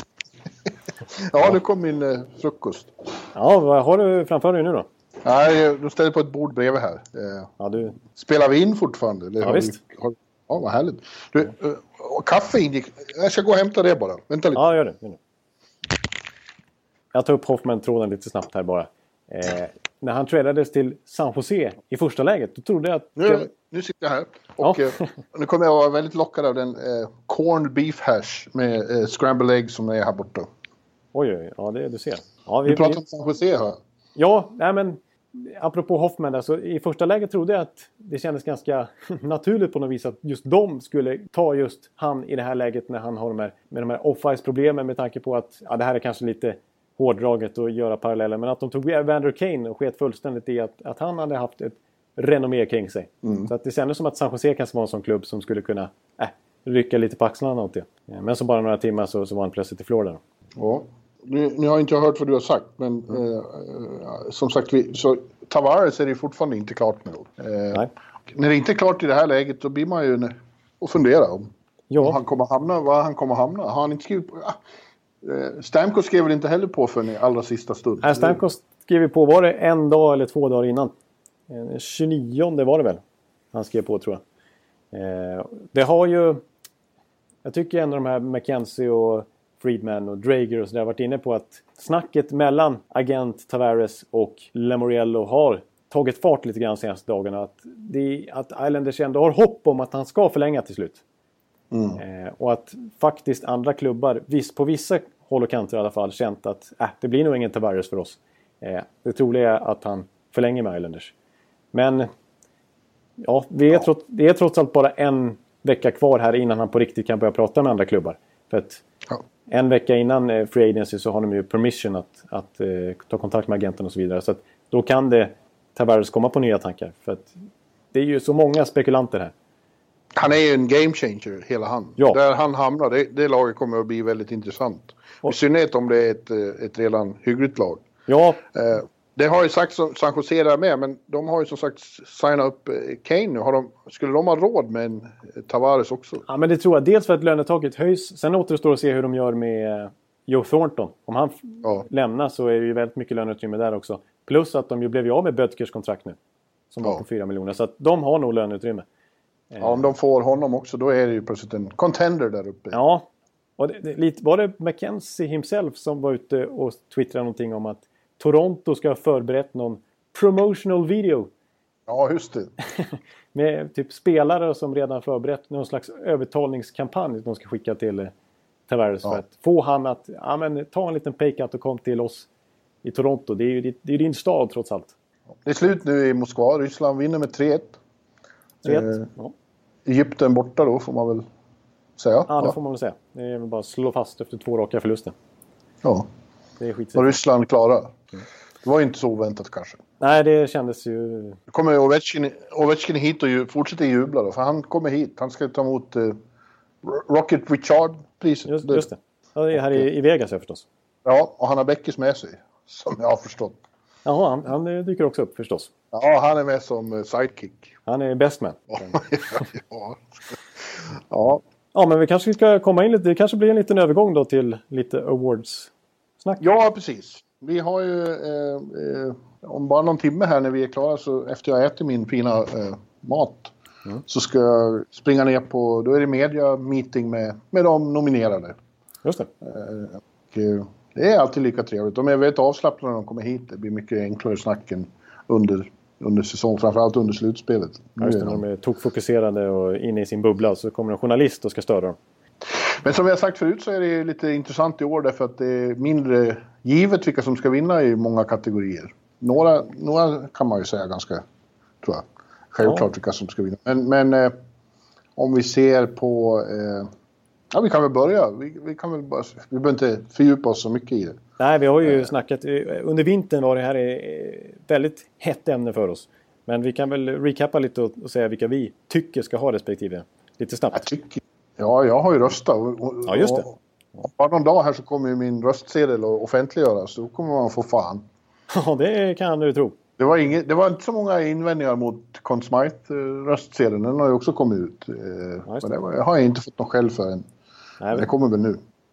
Ja, nu kom min eh, frukost. Ja, vad har du framför dig nu då? Nej, du ställer på ett bord bredvid här. Eh, Ja, du... spelar vi in fortfarande? Eller Ja, har visst. Vi, har, ja, vad härligt. Du, eh, och kaffe ingick. Jag ska gå och hämta det bara. Vänta lite. Ja, gör det. Gör det. Jag tar upp Hoffman-tråden lite snabbt här bara. Eh, när han tradades till San Jose i första läget, då trodde jag att... Nu, nu sitter jag här. Och Ja. eh, nu kommer jag vara väldigt lockad av den eh, corned beef hash med eh, scrambled egg som är här borta. Oj, oj, ja, det du ser. Ja, vi, Vi pratar vi, om San Jose här. ja, nej men... Apropå Hoffman där, så i första läget trodde jag att det kändes ganska naturligt på något vis att just de skulle ta just han i det här läget när han har de här, med de här off-ice-problemen med tanke på att, ja, det här är kanske lite hårdraget att göra paralleller, men att de tog Evander Kane och sket fullständigt i att, att han hade haft ett renommé kring sig. Mm. Så att det kändes som att San Jose kanske var en sån klubb som skulle kunna äh, rycka lite på axlarna åt det. Men så bara några timmar så, så var han plötsligt i Florida. Ja. Nu, nu har jag inte hört vad du har sagt, men mm. eh, som sagt, vi, så Tavares är det fortfarande inte klart med. Eh, Nej. När det inte är klart i det här läget, då blir man ju och fundera om, Ja. om han kommer hamna, var han kommer hamna. Har han inte skrivit på? Ah, eh, Stamkos skrev väl inte heller på för i allra sista stund. Nej, Stamkos skrev på, var det en dag eller två dagar innan? tjugonionde var det väl han skrev på, tror jag. Eh, det har ju, jag tycker ändå de här McKenzie och Friedman och Drager och så där varit inne på att snacket mellan agent Tavares och Lamoriello har tagit fart lite grann de senaste dagarna. Att, det, att Islanders ändå har hopp om att han ska förlänga till slut. Mm. Eh, och att faktiskt andra klubbar, viss, på vissa håll och kanter i alla fall, känt att äh, det blir nog ingen Tavares för oss. Eh, det troliga är att han förlänger med Islanders. Men ja, det är, ja. Trots, det är trots allt bara en vecka kvar här innan han på riktigt kan börja prata med andra klubbar. För att ja. En vecka innan eh, Free Agency så har de ju permission att, att eh, ta kontakt med agenten och så vidare. Så att då kan det Tavares komma på nya tankar. För att det är ju så många spekulanter här. Han är ju en game changer, hela han. Ja. Där han hamnar, det, det laget kommer att bli väldigt intressant. Och. I synnerhet om det är ett, ett redan hyggligt lag. Ja. Eh, det har ju sagt som San Jose där med, men de har ju som sagt signat upp Kane nu. Har de, skulle de ha råd med en Tavares också? Ja, men det tror jag. Dels för att lönetaket höjs. Sen återstår att se hur de gör med Joe Thornton. Om han ja. lämnar så är det ju väldigt mycket löneutrymme där också. Plus att de ju blev ju av med Bödkers kontrakt nu. Som var ja. på fyra miljoner. Så att de har nog löneutrymme. Ja, om de får honom också, då är det ju plötsligt en contender där uppe. Ja, och det, det, lite, var det McKenzie himself som var ute och twittrade någonting om att Toronto ska ha förberett någon promotional video. Ja, just det. Med typ spelare som redan förberett någon slags övertalningskampanj de ska skicka till eh, Tavares ja. för att få han att ja, men, ta en liten paycut och kom till oss i Toronto. Det är ju det är din stad trots allt. Det är slut nu i Moskva. Ryssland vinner med tre ett. tre ett, eh, ja. Egypten borta då får man väl säga. Ja, det ja. får man väl säga. Det är väl bara att slå fast efter två raka förluster. Ja. Det är skit. Och Ryssland klara. Det var ju inte så oväntat kanske. Nej, det kändes ju... Nu kommer Ovechkin, Ovechkin hit och ju, fortsätter jubla då. För han kommer hit. Han ska ta emot uh, Rocket Richard-priset. Just, just det. Ja, det är här i, i Vegas jag förstås. Ja, och han har Beckis med sig. Som jag har förstått. Jaha, han, han dyker också upp förstås. Ja, han är med som sidekick. Han är best man. ja. ja. Ja, men vi kanske ska komma in lite. Det kanske blir en liten övergång då till lite awards-snack. Ja, precis. Vi har ju eh, eh, om bara någon timme här när vi är klara, så efter jag äter min fina eh, mat mm. så ska jag springa ner på, då är det media meeting med, med de nominerade. Just det. Eh, och, eh, det är alltid lika trevligt. De är väldigt avslappnade när de kommer hit. Det blir mycket enklare snacken under under säsong, framförallt under slutspelet. Ja, just det, när de är tokfokuserade och inne i sin bubbla så kommer en journalist och ska störa dem. Men som vi har sagt förut så är det lite intressant i år därför att det är mindre givet vilka som ska vinna i många kategorier. Några, några kan man ju säga ganska, tror jag, självklart ja. vilka som ska vinna. Men, men eh, om vi ser på... Eh, ja, vi kan väl börja. Vi, vi, kan väl bara, vi behöver inte fördjupa oss så mycket i det. Nej, vi har ju eh. snackat... Under vintern var det här ett väldigt hett ämne för oss. Men vi kan väl recappa lite och, och säga vilka vi tycker ska ha respektive. Lite snabbt. Jag tycker... Ja, jag har ju röstat. Och, ja, just det. Och bara någon dag här så kommer ju min röstsedel att offentliggöras. Så då kommer man få fan. Ja, det kan du tro. Det var, inget, det var inte så många invändningar mot Conn Smythe-röstsedeln. Den har ju också kommit ut. Ja, men det var, jag har inte fått någon själv för än. Nej, det kommer väl nu.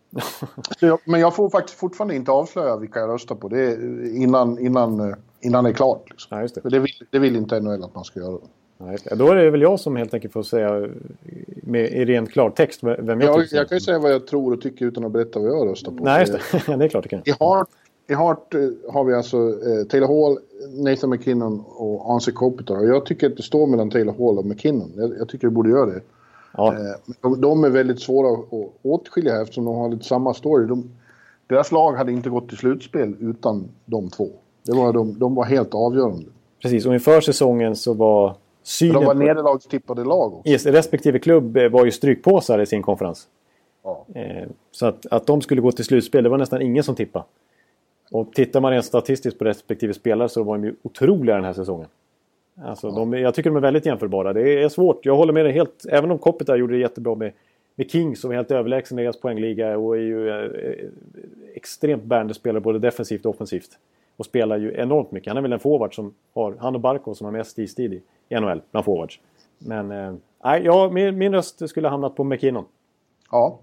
jag, men jag får faktiskt fortfarande inte avslöja vilka jag röstar på. Det är innan, innan, innan det är klart. Liksom. Ja, just det. För det, vill, det vill inte N H L att man ska göra. Ja, då är det väl jag som helt enkelt får säga med, i ren klartext vem jag jag, tycker. Jag kan ju säga vad jag tror och tycker utan att berätta vad jag röstar på. Nej, just det. Det är klart det kan. I Hart, i Hart har vi alltså eh, Taylor Hall, Nathan McKinnon och Anse Kopitar. Och jag tycker att det står mellan Taylor Hall och McKinnon. Jag, jag tycker det borde göra det. Ja. Eh, de, de är väldigt svåra att åtskilja här eftersom de har lite samma story. De, deras lag hade inte gått till slutspel utan de två. Det var, de, de var helt avgörande. Precis, och inför säsongen så var synen... De var nederlagstippade lag också. Yes, respektive klubb var ju strykpåsar i sin konferens. Ja. Eh, så att, att de skulle gå till slutspel, det var nästan ingen som tippade. Och tittar man rent statistiskt på respektive spelare så var de ju otroliga den här säsongen. Alltså, ja. de, jag tycker de är väldigt jämförbara. Det är svårt, jag håller med dig helt. Även om Kopitar gjorde det jättebra med, med Kings som är helt överlägsen i deras poängliga och är ju eh, extremt bärande spelare både defensivt och offensivt. Och spelar ju enormt mycket. Han är väl en forward som har, han och Barkov som har mest istid i N H L bland forwards. Men eh, ja, min, min röst skulle ha hamnat på McKinnon. Ja.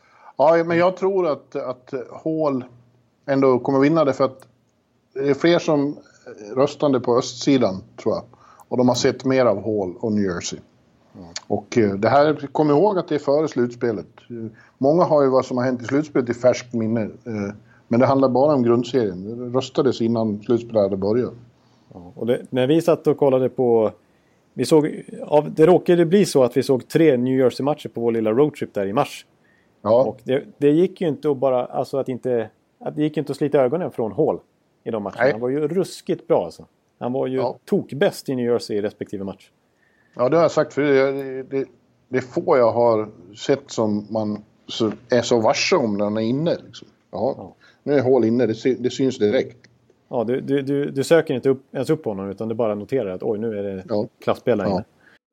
Ja, men jag tror att, att Hall ändå kommer vinna det för att det är fler som röstande på östsidan, tror jag. Och de har sett mer av Hall och New Jersey. Mm. Och eh, det här, kom ihåg att det är före slutspelet. Många har ju vad som har hänt i slutspelet i färskt minne. Eh, men det handlar bara om grundserien. Det röstades innan slutspelet hade börjat. Ja, och det, när vi satt och kollade på... Vi såg, av, det råkade bli så att vi såg tre New Jersey-matcher på vår lilla roadtrip där i mars. Ja. Och det, det gick ju inte att bara... Alltså att inte... Att det gick inte att slita ögonen från Hall i de matcherna. Nej. Han var ju ruskigt bra alltså. Han var ju ja. tokbäst i New Jersey i respektive match. Ja, det har jag sagt för det, det, det få jag har sett som man så, är så varse om när han är inne. Liksom. Ja, ja. Nu är Hall inne, det, det syns direkt. Ja, du, du, du, du söker inte upp, ens upp på honom utan du bara noterar att oj, nu är det ja. klassspelare ja. inne.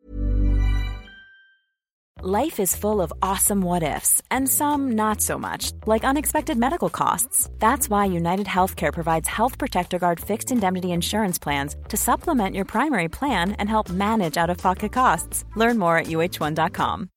Life is full of awesome what-ifs, and some not so much, like unexpected medical costs. That's why United Healthcare provides Health Protector Guard fixed indemnity insurance plans to supplement your primary plan and help manage out-of-pocket costs. Learn more at U H one dot com.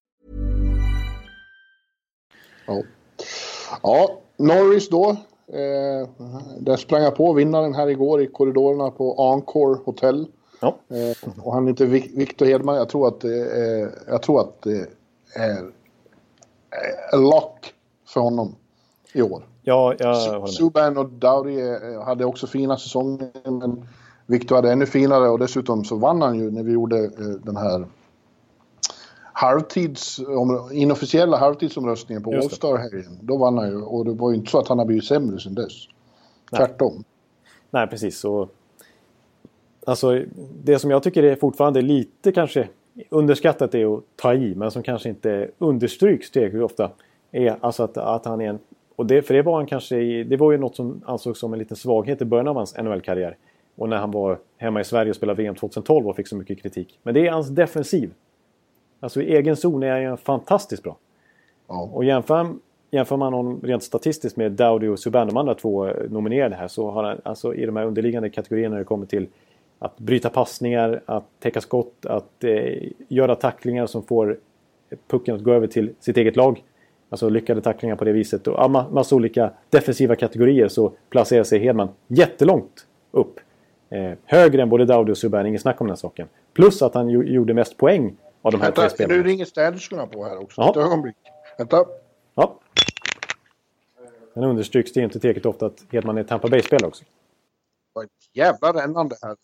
Ja, ja Norris då. Eh, där sprang jag på vinnaren här igår i korridorerna på Encore Hotel. Ja. Eh, och han heter Victor Hedman. Jag tror att det är, jag tror att det är en lock för honom i år. Ja, jag håller med. Subban och Dowdy hade också fina säsonger, men Victor hade ännu finare och dessutom så vann han ju när vi gjorde den här halvtids, inofficiella halvtidsomröstningen på All-Star-helgen. Då vann han ju, och det var ju inte så att han har blivit sämre sen dess. Tvärtom. Nej, Nej precis. Så, alltså, det som jag tycker är fortfarande lite kanske underskattat är att ta i, men som kanske inte understryks tillräckligt ofta, är alltså att, att han är en, och det, för det var han kanske, det var ju något som ansågs som en liten svaghet i början av hans N H L-karriär. Och när han var hemma i Sverige och spelade V M tjugohundratolv och fick så mycket kritik. Men det är hans defensiv. Alltså i egen zon är han ju fantastiskt bra. Ja. Och jämför, jämför man honom rent statistiskt med Dowdy och Subban, de andra två nominerade här, så har han alltså i de här underliggande kategorierna när det kommer till att bryta passningar, att täcka skott, att eh, göra tacklingar som får pucken att gå över till sitt eget lag. Alltså lyckade tacklingar på det viset. Och ja, massa olika defensiva kategorier så placerar sig Hedman jättelångt upp. Eh, högre än både Dowdy och Subban, ingen snack om den här saken. Plus att han ju, gjorde mest poäng av de här Vänta, tre spelarna. Nu ringer städerskorna på här också. Ja. Ett ögonblick. Vänta. Ja. Men understryks det inte tillräckligt ofta att Hedman är Tampa Bay-spelare också. Vad ett jävla rännande här alltså.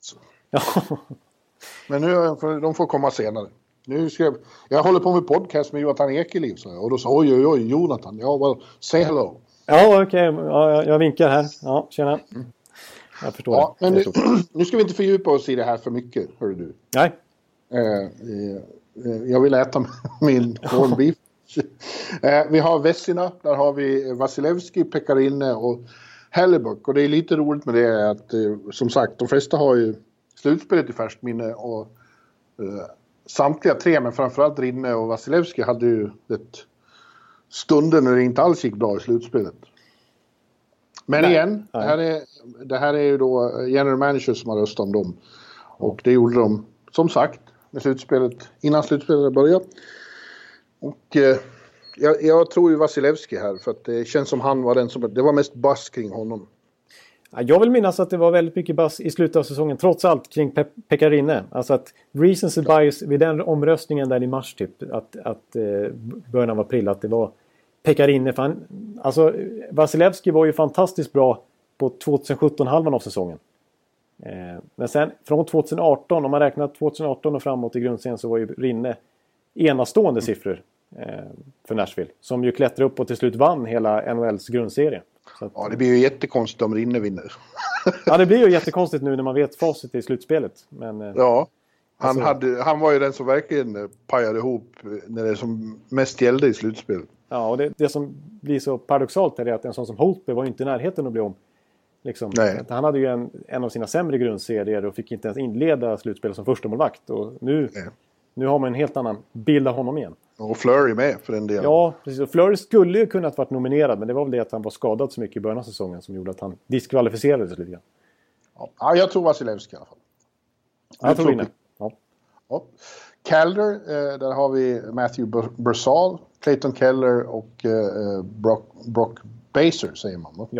Ja. Men nu får de får komma senare. Nu ska jag, jag håller på med podcast med Jonathan Ekeliv. Så jag, och då sa oj, oj, oj, Jonathan. Ja, well, say hello. Ja, okej. Okay. Ja, jag, jag vinkar här. Ja, tjena. Jag förstår ja, det. Men nu, nu ska vi inte fördjupa oss i det här för mycket, hör du. Nej. Eh, eh, jag vill äta min corned beef. eh, vi har Vessina, där har vi Vasilevski, Pekarinne och Hellebuyck. Och det är lite roligt med det att, eh, som sagt, de flesta har ju slutspelet i färskt minne och eh, samtliga tre, men framförallt Rinne och Vasilevski hade ju ett stunder när det inte alls gick bra i slutspelet. Men Nej. igen, det här, är, det här är ju då general manager som har röstat om dem. Och det gjorde de, som sagt, med slutspelet, innan slutspelet började. Och eh, jag, jag tror ju Vasilevski här, för att det känns som han var den som, det var mest buzz kring honom. Jag vill minnas att det var väldigt mycket buzz i slutet av säsongen, trots allt, kring Pe- Pekarinne. Alltså att recency bias vid den omröstningen där i mars typ, att, att eh, början av april, att det var Pekarinne. För han, alltså Vasilevski var ju fantastiskt bra på tjugosjutton-halvan av säsongen. Eh, men sen från tjugoarton, om man räknar tjugoarton och framåt i grundserien, så var ju Rinne enastående siffror eh, för Nashville. Som ju klättrade upp och till slut vann hela N H L:s grundserie. Så att, ja, det blir ju jättekonstigt om Rinne vinner. Ja, det blir ju jättekonstigt nu när man vet facit i slutspelet. Men, eh, ja, han, alltså, hade, han var ju den som verkligen pajade ihop när det som mest gällde i slutspelet. Ja, och det, det som blir så paradoxalt är det att en sån som Holtby var ju inte i närheten att bli om. Liksom. Han hade ju en, en av sina sämre grundserier och fick inte ens inleda slutspel som första målvakt. Och nu, nu har man en helt annan bild av honom igen. Och Fleury med för den delen. Ja, precis. Och Fleury skulle ju kunnat varit nominerad, men det var väl det att han var skadad så mycket i början av säsongen som gjorde att han diskvalificerades lite grann. Ja, jag tror Vasilevski i alla fall. Jag, jag tror inne. Ja. Ja. Calder, eh, där har vi Matthew Barzal, Clayton Keller och eh, Brock, Brock Baser, säger man. Va? Ja.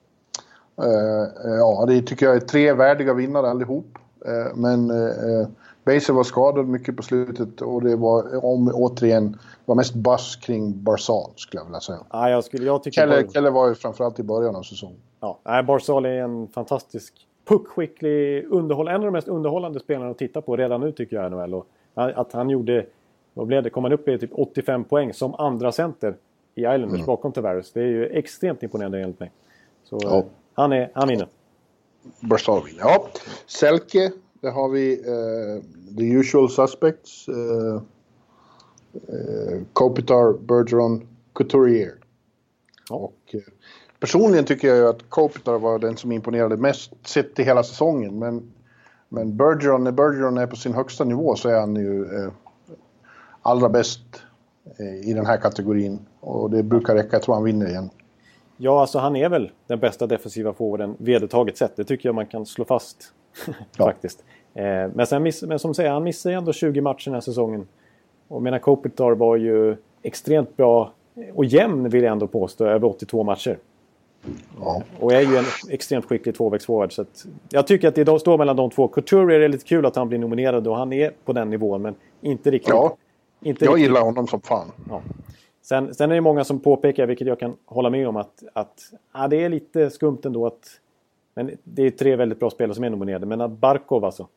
Uh, ja, det tycker jag är tre värdiga vinnare allihop. Uh, men uh, Baser var skadad mycket på slutet och det var om, återigen var mest buzz kring Barzal, skulle jag vilja säga. Ja, jag skulle, jag tycker Keller, bara... Keller var ju framförallt i början av säsongen. Ja, nej, Barzal är en fantastisk puckskicklig underhåll, en av de mest underhållande spelarna att titta på redan nu tycker jag N H L. Och att han gjorde, vad blev det, kom han upp i typ åttiofem poäng som andra center i Islanders mm. bakom Tavares. Det är ju extremt imponerande enligt mig. Så ja. Han är, han vinner. Barzal vinner, ja. Selke, där har vi uh, the usual suspects. Uh, uh, Kopitar, Bergeron, Couturier. Ja. Och uh, personligen tycker jag ju att Kopitar var den som imponerade mest sett till hela säsongen. Men, men Bergeron, när Bergeron är på sin högsta nivå så är han ju uh, allra bäst uh, i den här kategorin. Och det brukar räcka, jag tror han vinner igen. Ja, alltså han är väl den bästa defensiva forwarden vedertaget sett. Det tycker jag man kan slå fast faktiskt. Eh, men, sen miss, men som säger, han missar ju ändå tjugo matcher den här säsongen. Och menar Kopitar var ju extremt bra och jämn vill jag ändå påstå över åttiotvå matcher. Ja. Och är ju en extremt skicklig tvåvägsforward. Så att jag tycker att det står mellan de två. Couturier är lite kul att han blir nominerad och han är på den nivån, men inte riktigt. Ja, inte jag riktigt. gillar honom som fan. Ja. Sen, sen är det många som påpekar, vilket jag kan hålla med om, att, att ja, det är lite skumt ändå. Att, men det är tre väldigt bra spelare som är nominerade. Men att Barkov alltså.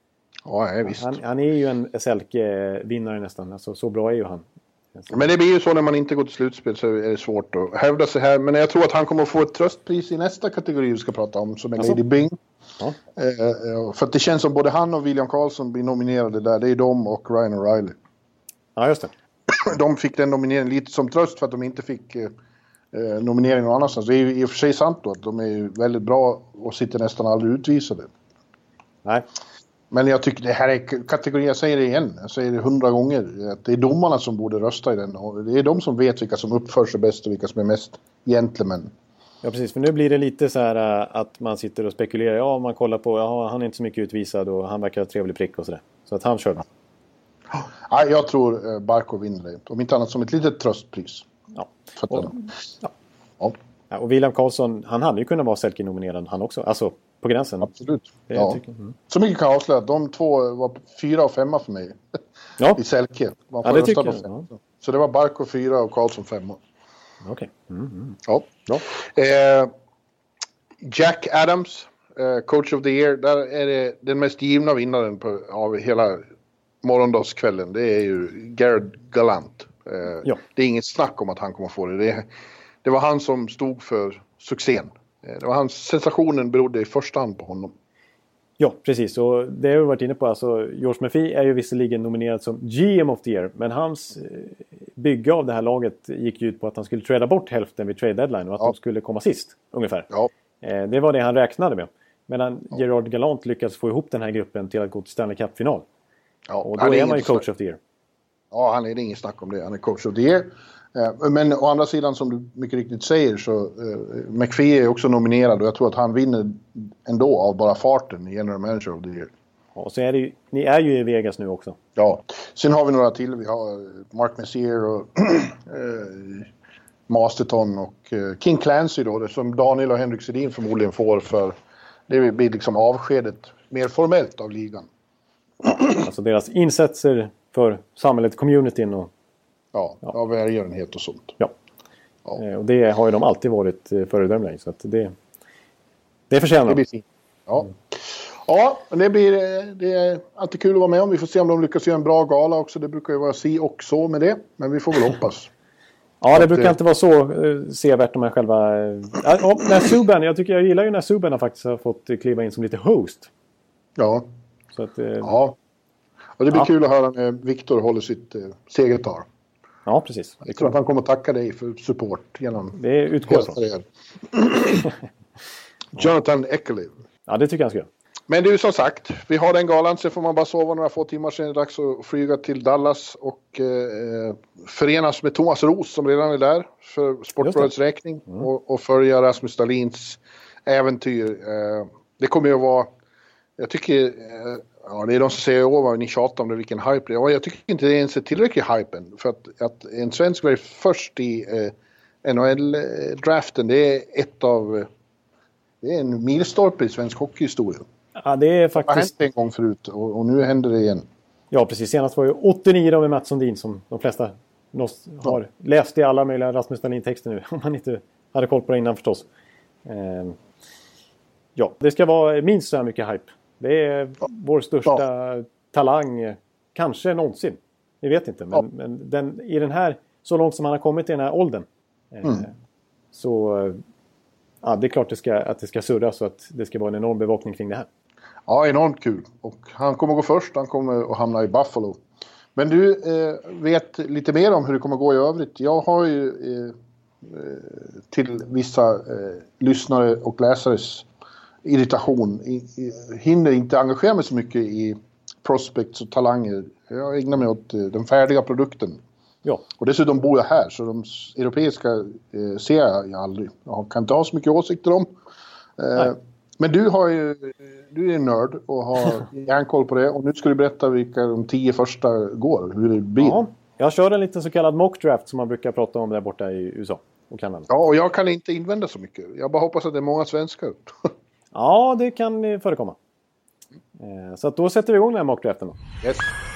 Ja, visst. Han, han är ju en Selke-vinnare nästan. Alltså, så bra är ju han. Men det blir ju så när man inte går till slutspel så är det svårt att hävda sig här. Men jag tror att han kommer att få ett tröstpris i nästa kategori vi ska prata om, som är alltså? Lady Byng. Ja. Eh, för att det känns som både han och William Karlsson blir nominerade där. Det är de och Ryan O'Reilly. Ja, just det. De fick den nomineringen lite som tröst för att de inte fick eh, nominering någon annanstans. Det är ju i och för sig sant då att de är ju väldigt bra och sitter nästan aldrig utvisade. Nej. Men jag tycker det här är kategorin, jag säger det igen, jag säger det hundra gånger, att det är domarna som borde rösta i den. Och det är de som vet vilka som uppför sig bäst och vilka som är mest gentlemen. Ja, precis. För nu blir det lite så här att man sitter och spekulerar. Ja, man kollar på, ja, han är inte så mycket utvisad och han verkar ha trevlig prick och sådär. Så att han kör. Ja, jag tror Barkov vinner det. Om inte annat som ett litet tröstpris. Ja. Och, ja. Ja. Ja, och William Karlsson, han hade ju kunnat vara Selke-nominerad han också. Alltså, på gränsen. Absolut. Ja. Mm. Så mycket kan jag avslöja att de två var fyra och femma för mig. Ja. I Selke. Man får ja, det tycker jag. Ja. Så det var Barkov fyra och Karlsson femma. Okej. Okay. Mm, mm. Ja. Ja. Eh, Jack Adams. uh, Coach of the Year, där är det den mest givna vinnaren på, av hela morgondagskvällen. Det är ju Gerard Gallant. Uh, ja. Det är inget snack om att han kommer få det. Det, det var han som stod för succén. Uh, det var hans, sensationen berodde i första hand på honom. Ja, precis. Och det har vi varit inne på. Alltså, George Murphy är ju visserligen nominerad som G M of the Year. Men hans bygge av det här laget gick ju ut på att han skulle trada bort hälften vid trade deadline. Och att ja. de skulle komma sist, ungefär. Ja. Eh, det var det han räknade med. Medan ja. Gerard Gallant lyckades få ihop den här gruppen till att gå till Stanley Cup-final. Ja, och då är, är man ju coach of the year. Ja, han är det ingen snack om det. Han är coach of the year. Men å andra sidan, som du mycket riktigt säger, så uh, McPhee är också nominerad och jag tror att han vinner ändå av bara farten i General Manager of the Year. Ja, och så är det ju, ni är ju i Vegas nu också. Ja, sen har vi några till. Vi har Mark Messier och uh, Masterton och uh, King Clancy då, det som Daniel och Henrik Sedin förmodligen får för det blir liksom avskedet mer formellt av ligan. Ja, alltså deras insatser för samhället, communityn och Ja, ja. av välgörenhet och sånt. Ja, ja. Och det har ju de alltid varit föredömliga. Så att det, det förtjänar de. Ja. Ja, det blir det är alltid kul att vara med om. Vi får se om de lyckas göra en bra gala också. Det brukar ju vara si och så med det. Men vi får väl hoppas. Ja, det brukar det... inte vara så uh, sevärt de här själva... Uh, ja, när Subban, jag tycker jag gillar ju när Subban har faktiskt har fått kliva in som lite host. Ja. Så att, uh, ja. Och det blir ja. kul att höra när Victor håller sitt uh, segertal. Ja, precis. Jag tror att han kommer att tacka dig för support genom... Det utgår från. Jonathan Ekeliv. Ja, det tycker jag ska göra. Men du, som sagt, vi har den galan, så får man bara sova några få timmar, sen är det dags att flyga till Dallas och eh, förenas med Thomas Roos som redan är där för Sportbladets räkning mm. och, och följa Rasmus Dahlins äventyr. Eh, det kommer ju att vara, jag tycker, eh, ja, det är de som säger åh vad ni tjatar om det, vilken hype det är. Ja, jag tycker inte det är ens tillräcklig hypen för att, att en svensk var först i eh, N H L-draften, det är ett av, det är en milstolpe i svensk hockeyhistoria. Ja, det är faktiskt... Det har hänt en gång förut och, och nu händer det igen. Ja, precis. Senast var ju åttionio då med Mats Sundin som de flesta har ja. läst i alla möjliga Rasmus Dahlin-texter nu. Om man inte hade koll på det innan förstås. Eh, ja, det ska vara minst så här mycket hype. Det är ja. vår största ja. talang, kanske någonsin. Vi vet inte, men, ja. men den, i den här, så långt som han har kommit i den här åldern. Eh, mm. Så ja, det är klart det ska, att det ska surra så att det ska vara en enorm bevakning kring det här. Ja, enormt kul. Och han kommer gå först, han kommer att hamna i Buffalo. Men du eh, vet lite mer om hur det kommer gå i övrigt. Jag har ju eh, till vissa eh, lyssnare och läsares irritation i, i, hinner inte engagera mig så mycket i prospects och talanger. Jag ägnar mig åt eh, den färdiga produkten. Ja. Och dessutom bor jag här, så de europeiska eh, ser jag aldrig. Jag kan inte ha så mycket åsikter om. Eh, men du har ju, du är en nörd och har järnkoll på det. Och nu ska du berätta vilka de tio första går, hur det blir. Ja, jag kör en liten så kallad mock draft som man brukar prata om där borta i U S A och Kanada. Ja, och jag kan inte invända så mycket. Jag bara hoppas att det är många svenskar. Ja, det kan förekomma. Eh, så att då sätter vi igång den här mock draften då. Yes.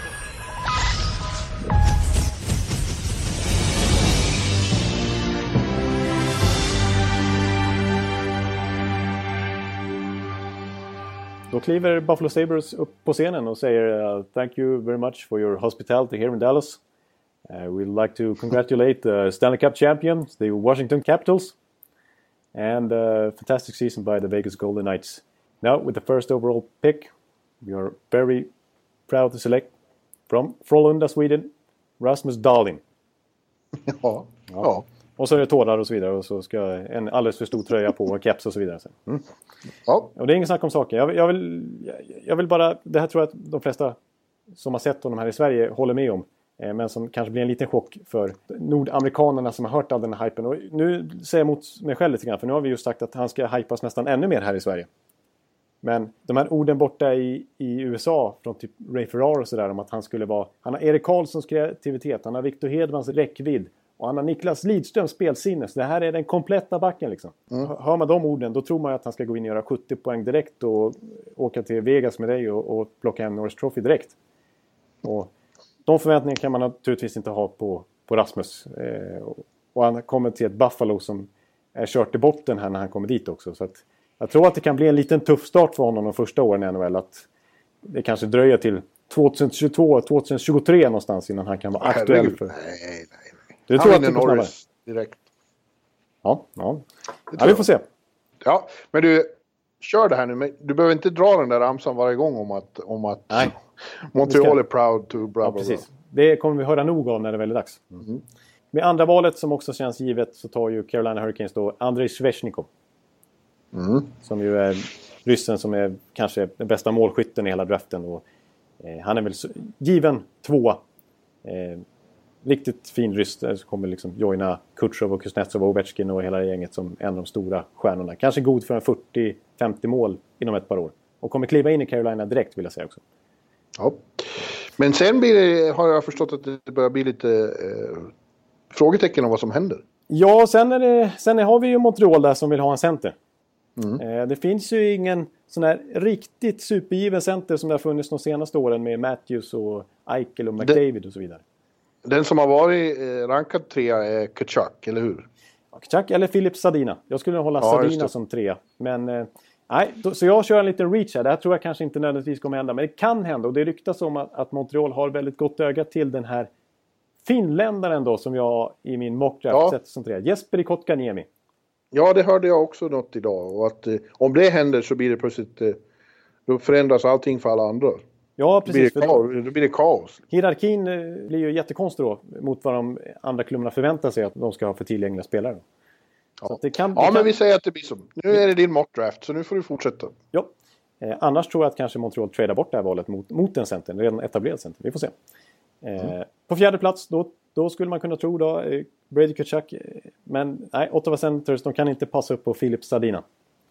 Då kliver Buffalo Sabres upp på scenen och säger uh, Thank you very much for your hospitality here in Dallas. Uh, we'd like to congratulate the uh, Stanley Cup champions, the Washington Capitals. And a uh, fantastic season by the Vegas Golden Knights. Now, with the first overall pick, we are very proud to select from Frölunda, Sweden, Rasmus Dahlin. Ja, ja. ja. Och så är det tårar och så vidare. Och så ska en alldeles för stor tröja på och caps och så vidare. Mm. Ja. Och det är ingen snack om saken. Jag, jag, vill, jag vill bara... Det här tror jag att de flesta som har sett honom här i Sverige håller med om. Eh, men som kanske blir en liten chock för nordamerikanerna som har hört all den här hypen. Och nu säger jag mot mig själv lite grann. För nu har vi ju sagt att han ska hypas nästan ännu mer här i Sverige. Men de här orden borta i, i U S A från typ Ray Ferraro och sådär om att han skulle vara... Han har Erik Karlssons kreativitet. Han har Victor Hedmans räckvidd. Och han har Niklas Lidströms spelsinne. Så det här är den kompletta backen liksom. Mm. Hör man de orden, då tror man att han ska gå in och göra sjuttio poäng direkt. Och åka till Vegas med dig och, och plocka hem Norris Trophy direkt. Och de förväntningarna kan man naturligtvis inte ha på, på Rasmus. Eh, och, och han kommer till ett Buffalo som är kört i botten här när han kommer dit också. Så att Jag tror att det kan bli en liten tuff start för honom de första åren i N H L. Att det kanske dröjer till tjugohundratjugotvå tjugohundratjugotre någonstans innan han kan vara aktuell för... Nej, nej, nej. Du han tror att vinner Norris direkt. Ja, ja. ja vi får se. Ja, men du, kör det här nu. Men du behöver inte dra den där ramsan varje gång om att, om att nej. Montreal ska... är proud to blah, ja, blah, precis. Det kommer vi höra nog om när det väl är dags. Mm. Med andra valet som också känns givet så tar ju Carolina Hurricanes då Andrei Svechnikov. Mm. Som ju är ryssen som är kanske den bästa målskytten i hela draften. Och, eh, han är väl så, given två. Eh, riktigt fin ryss som kommer liksom joina Kutjerov och Kuznetsov och Ovechkin och hela gänget som en av de stora stjärnorna. Kanske god för en fyrtio femtio mål inom ett par år. Och kommer kliva in i Carolina direkt vill jag säga också. Ja. Men sen blir det, har jag förstått att det börjar bli lite eh, frågetecken om vad som händer. Ja, sen, är det, sen har vi ju Montreal där som vill ha en center. Mm. Eh, det finns ju ingen sån här riktigt supergiven center som det har funnits de senaste åren med Matthews och Eichel och McDavid och så vidare. Den som har varit eh, rankad trea är Tkachuk, eller hur? Ja, Tkachuk eller Filip Zadina. Jag skulle hålla ja, Zadina som trea. Men eh, nej, då, så jag kör en liten reach här. Det här tror jag kanske inte nödvändigtvis kommer hända. Men det kan hända. Och det ryktas om att, att Montreal har väldigt gott öga till den här finländaren då som jag i min mockdraft ja. sätter som trea. Jesperi Kotkaniemi. Ja, det hörde jag också något idag. Och att eh, om det händer så blir det plötsligt... Eh, då förändras allting för alla andra. Ja, precis. Då blir det kaos. Då blir det kaos. Hierarkin eh, blir ju jättekonstig då mot vad de andra klubbarna förväntar sig att de ska ha för tillgängliga spelare. Ja, så det kan, ja det kan... men vi säger att det blir så. Nu är det din mockdraft, så nu får du fortsätta. Ja. Eh, annars tror jag att kanske Montreal tradar bort det här valet mot, mot en center. Redan etablerad center. Vi får se. Eh, mm. På fjärde plats, då, då skulle man kunna tro då eh, Brady Tkachuk. Eh, men nej, Ottawa Senators, de kan inte passa upp på Filip Zadina.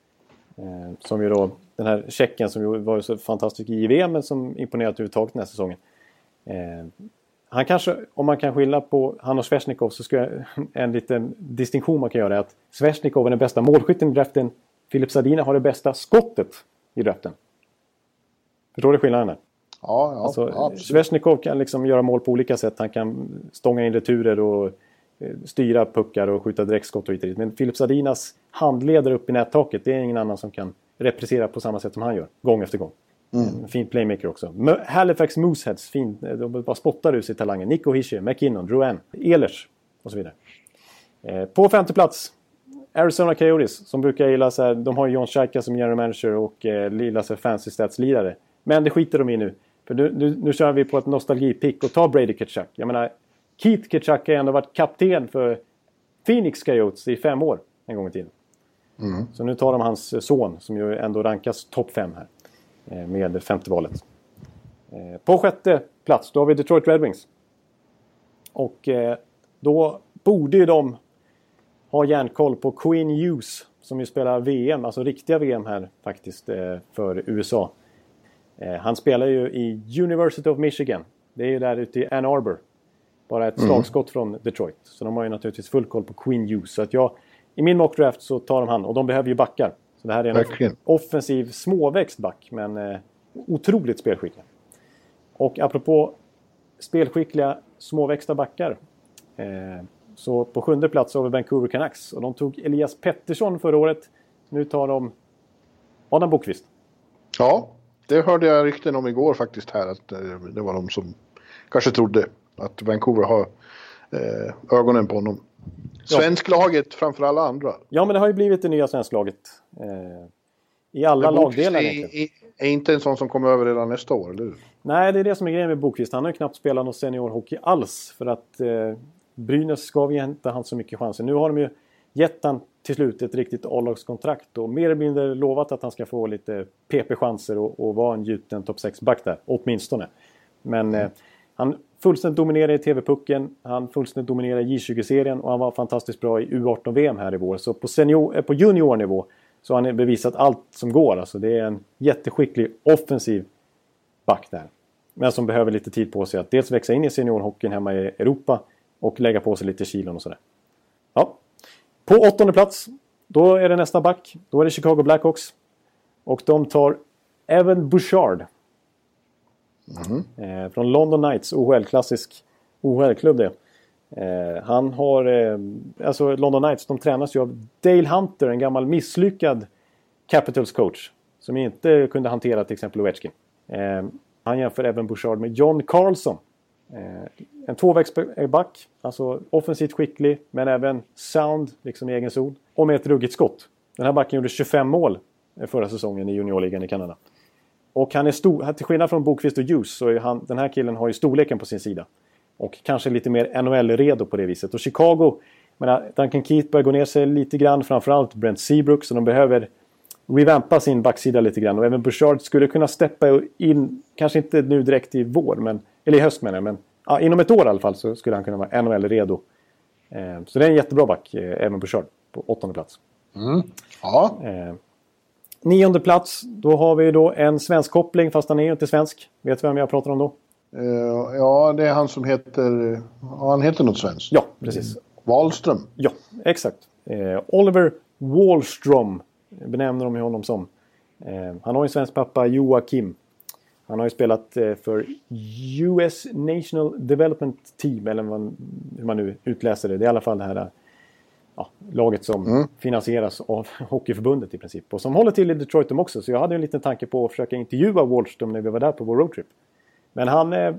Eh, som ju då, den här checken som ju var så fantastisk i V M men som imponerat överhuvudtaget den här säsongen. Eh, han kanske, om man kan skilja på han och Svechnikov så ska jag, en liten distinktion man kan göra är att Svechnikov är den bästa målskytten i draften. Filip Zadina har det bästa skottet i draften. Förstår du skillnaden där? Ja, ja. Alltså, ja Svechnikov kan liksom göra mål på olika sätt. Han kan stånga in returer och eh, styra puckar och skjuta direktskott och dit. Men Filip Zadinas handleder upp i nättaket, det är ingen annan som kan repressera på samma sätt som han gör. Gång efter gång. Mm. Fin playmaker också. Halifax Mooseheads, fin, de bara spottar ut sig talangen. Nico Hischier, McKinnon, Drouin, Ehlers och så vidare. Eh, på femte plats Arizona Coyotes som brukar gilla så här, de har ju John Scheika som general manager och eh, gillar sig fancy stats-lidare. Men det skiter de i nu. För nu, nu, nu kör vi på ett nostalgipick och tar Brady Tkachuk. Jag menar, Keith Tkachuk har ändå varit kapten för Phoenix Coyotes i fem år en gång i tiden. Mm. Så nu tar de hans son som ju ändå rankas topp fem här. Eh, med femte valet. Eh, på sjätte plats, då har vi Detroit Red Wings. Och eh, då borde ju de ha järnkoll på Quinn Hughes som ju spelar V M, alltså riktiga V M här faktiskt eh, för U S A. Eh, han spelar ju i University of Michigan. Det är ju där ute i Ann Arbor. Bara ett mm. slagskott från Detroit. Så de har ju naturligtvis full koll på Quinn Hughes. Så att jag, i min mockdraft så tar de han. Och de behöver ju backar. Så det här är en Verkligen. offensiv småväxt back. Men eh, otroligt spelskicklig. Och apropå spelskickliga småväxta backar. Eh, så på sjunde plats har vi Vancouver Canucks. Och de tog Elias Pettersson förra året. Nu tar de Adam Bokvist. Ja, det hörde jag rykten om igår faktiskt här. Att det var de som kanske trodde att Vancouver har eh, ögonen på honom. Svensklaget ja. framför alla andra. Ja, men det har ju blivit det nya svensklaget. Eh, I alla lagdelar egentligen. Är inte en sån som kommer över redan nästa år, eller hur? Nej, det är det som är grejen med Bokvist. Han har ju knappt spelat någon seniorhockey alls. För att eh, Brynäs gav ju inte han så mycket chanser. Nu har de ju gett han till slut ett riktigt A-lagskontrakt. Och mer eller mindre lovat att han ska få lite P P-chanser och, och vara en gjuten topp sex-back där. Åtminstone. Men mm. eh, han fullständigt dominerade i T V-pucken. Han fullständigt dominerade i J tjugo-serien. Och han var fantastiskt bra i U arton V M här i vår. Så på, senior, eh, på juniornivå så har han bevisat allt som går. Alltså det är en jätteskicklig offensiv back där. Men som behöver lite tid på sig att dels växa in i seniorhockeyn hemma i Europa. Och lägga på sig lite kilon och sådär. Ja. På åttonde plats. Då är det nästa back. Då är det Chicago Blackhawks. Och de tar Evan Bouchard. Mm. Eh, från London Knights. O H L. Klassisk O H L-klubb det. Eh, han har... Eh, alltså London Knights. De tränas ju av Dale Hunter. En gammal misslyckad Capitals coach. Som inte kunde hantera till exempel Ovechkin. Eh, han jämför även Bouchard med John Carlson. Eh, en tvåvägsback. Alltså offensivt skicklig. Men även sound liksom i egen zon. Och med ett ruggigt skott. Den här backen gjorde tjugofem mål förra säsongen i juniorligan i Kanada. Och han är stor, till skillnad från Bokvist och Hughes så är han, den här killen har ju storleken på sin sida. Och kanske lite mer N H L-redo på det viset. Och Chicago, menar, Duncan Keith börjar gå ner sig lite grann. Framförallt Brent Seabrook. Så de behöver revampa sin backsida lite grann. Och även Bouchard skulle kunna steppa in, kanske inte nu direkt i vår, men, eller i höst menar jag. Men ja, inom ett år i alla fall så skulle han kunna vara N H L-redo. Eh, så det är en jättebra back, eh, även Bouchard, på åttonde plats. Mm. Ja. Eh, nionde plats, då har vi då en svensk koppling, fast han är ju inte svensk. Vet du vem jag pratar om då? Uh, ja, det är han som heter... Ja, han heter något svenskt. Ja, precis. Wahlström. Ja, exakt. Eh, Oliver Wahlström benämner de honom som. Eh, han har ju en svensk pappa, Joakim. Han har ju spelat eh, för U S National Development Team, eller man, hur man nu utläser det. Det är i alla fall det här ja, laget som mm. finansieras av Hockeyförbundet i princip. Och som håller till i Detroit också. Så jag hade en liten tanke på att försöka intervjua Wahlström när vi var där på vår roadtrip. Men han, eh,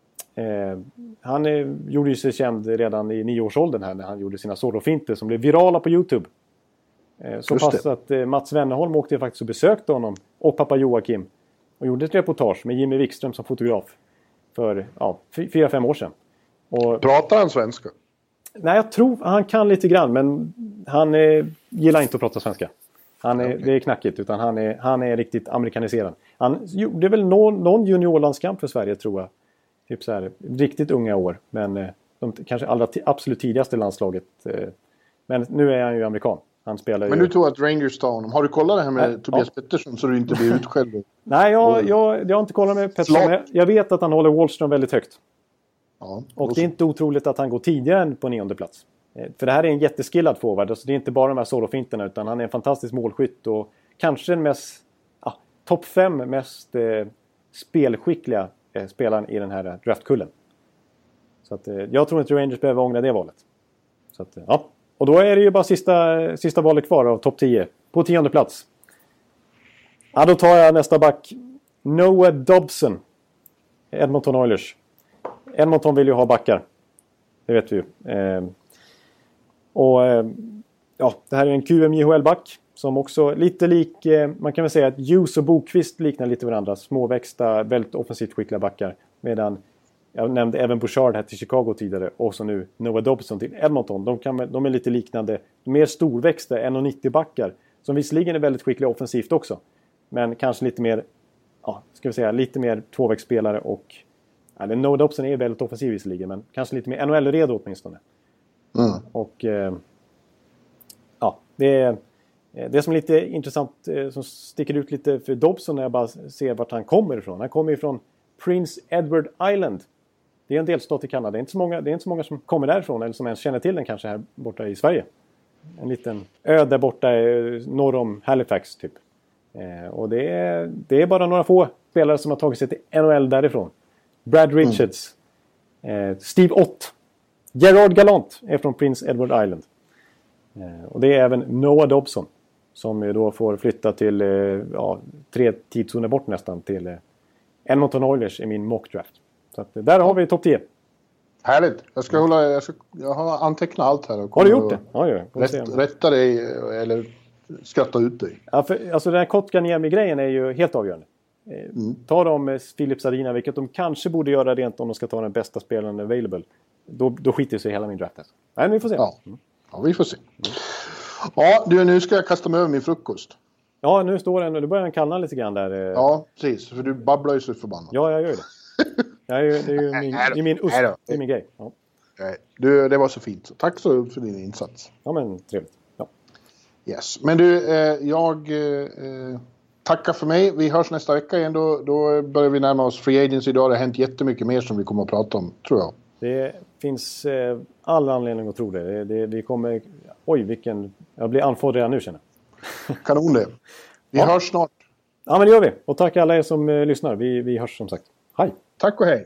eh, han eh, gjorde ju sig känd redan i nioårsåldern här när han gjorde sina solofinter som blev virala på YouTube. Eh, så pass att eh, Mats Wennerholm åkte faktiskt och besökte honom och pappa Joakim. Och gjorde ett reportage med Jimmy Wikström som fotograf för ja, fyra, fem år sedan. Och, pratar han svenska? Nej, jag tror han kan lite grann, men han eh, gillar inte att prata svenska. Han är, okay. Det är knackigt, utan han är, han är riktigt amerikaniserad. Han gjorde väl någon, någon juniorlandskamp för Sverige, tror jag. Typ så här, riktigt unga år. Men eh, de kanske allra t- absolut tidigaste landslaget. Eh, men nu är han ju amerikan. Han spelar men ju... du tror att Rangers tar honom. Har du kollat det här med Nej, Tobias ja. Pettersson så du inte blir utskälld? Nej, jag, jag, jag har inte kollat med Pettersson. Jag, jag vet att han håller Wahlström väldigt högt. Ja, och det är inte otroligt att han går tidigare än på nionde plats. För det här är en jätteskillad forward. Alltså det är inte bara de här solofinterna, utan han är en fantastisk målskytt. Och kanske den mest ja, topp fem mest eh, spelskickliga eh, spelaren i den här draftkullen. Så att, eh, jag tror inte Rangers behöver ångra det valet. Så att, ja. Och då är det ju bara sista, sista valet kvar av topp tio. På tionde plats. Ja, då tar jag nästa back. Noah Dobson. Edmonton Oilers. Edmonton vill ju ha backar. Det vet vi ju. Eh, och eh, ja, det här är en Q M J H L-back. Som också lite lik, eh, man kan väl säga att Hughes och Bokvist liknar lite varandra. Småväxta, väldigt offensivt skickliga backar. Medan jag nämnde även Bouchard här till Chicago tidigare. Och så nu Noah Dobson till Edmonton. De, kan, de är lite liknande. Mer storväxta, en komma nittio backar. Som visserligen är väldigt skickliga offensivt också. Men kanske lite mer, ja, ska vi säga, lite mer tvåvägsspelare. Och ja, Noah Dobson är väldigt offensiv visserligen. Men kanske lite mer N H L-redo åtminstone. Mm. Och eh, ja, det är det som är lite intressant, eh, som sticker ut lite för Dobson när jag bara ser vart han kommer ifrån. Han kommer ifrån Prince Edward Island. Det är en delstat i Kanada. Det är inte så många, det är inte så många som kommer därifrån eller som ens känner till den kanske här borta i Sverige. En liten ö där borta norr om Halifax typ. Eh, och det är, det är bara några få spelare som har tagit sig till N H L därifrån. Brad Richards, mm. eh, Steve Ott, Gerard Gallant är från Prince Edward Island. Eh, och det är även Noah Dobson som då får flytta till eh, ja, tre tidszoner bort nästan till eh, Edmonton Oilers i min mockdraft. Så att, där har vi topp tio. Härligt. Jag ska hålla, jag, ska, jag har antecknat allt här. Och har du gjort det? Ja, ja. Rätt, rätta dig eller skratta ut dig. Ja, för, alltså den här Kotkaniemi-grejen är ju helt avgörande. Mm. Ta dem med Filip Zadina, vilket de kanske borde göra rent om de ska ta den bästa spelaren available. Då, då skiter sig hela min draft. Alltså. Nej, vi får se. Ja, ja vi får se. Ja, du, nu ska jag kasta mig över min frukost. Ja, nu står den och du börjar den kallna lite grann där. Ja, precis. För du babblar ju så förbannat. Ja, jag gör det. Jag är, det är ju min, det är min ost. Det är min grej. Ja. Du, det var så fint. Tack så för din insats. Ja, men trevligt. Ja. Yes. Men du, eh, jag eh, tackar för mig. Vi hörs nästa vecka igen. Då, då börjar vi närma oss Free Agency idag. Det har hänt jättemycket mer som vi kommer att prata om, tror jag. Det finns eh, all anledning att tro det. det, det vi kommer... Oj, vilken... Jag blir andfådd redan nu, känner jag. Kanon det. Vi ja. hörs snart. Ja, men det gör vi. Och tack alla er som eh, lyssnar. Vi, vi hörs som sagt. Hej! Tack och hej!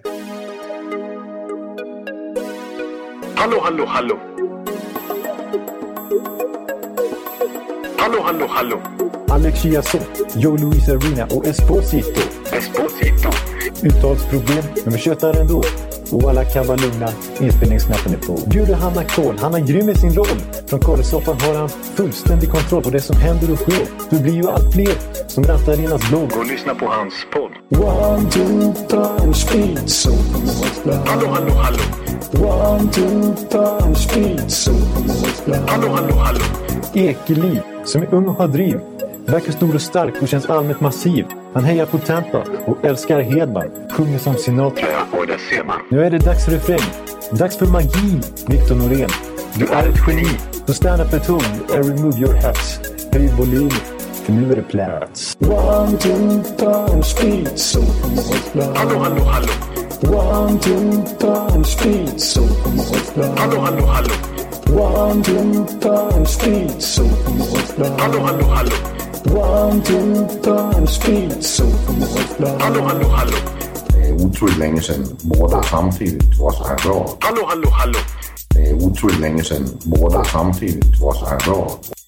Hallå, hallå, hallå! Hallå, hallå, hallå! Alex Chiazot, Joe Luis Arena och Esposito. Esposito. Uttalsproblem, men vi tjötar ändå. Och alla kan vara lugna, inspelningsknappen är på. Bjuder Hanna Kohl, han är grym i sin roll. Från Kåresoffan har han fullständig kontroll på det som händer och sker. Det blir ju allt fler som rattar in hans blogg. Och lyssna på hans podd. One, two, time, speed, so. Hallå, hallå, hallå. One, two, time, speed, so. Hallå, hallå, hallå. Ekeliv, som är ung och har driv. Verkar stor och stark och känns allmänt massiv. Han hejar på Tampa och älskar Hedman. Sjunger som Sinatra. Ja, och det ser man. Nu är det dags för refräng. Dags för magi, Victor Norén. Du är ett geni. Så stand up at home and remove your hats. Höj volym, för nu är det plats. One, two, time, speed, so. Hallå, hallå, hallå. One, two, time, speed, so. Hallå, hallå, hallå. One, two, time, speed, so. Hallå, hallå, hallå. One, two, time, speed, so. Hallå, hallå, hallå. Det är otroligt länge sedan båda samtidigt var så här bra. Hallå, hallå, hallå. Det är otroligt länge sedan båda samtidigt var så här bra.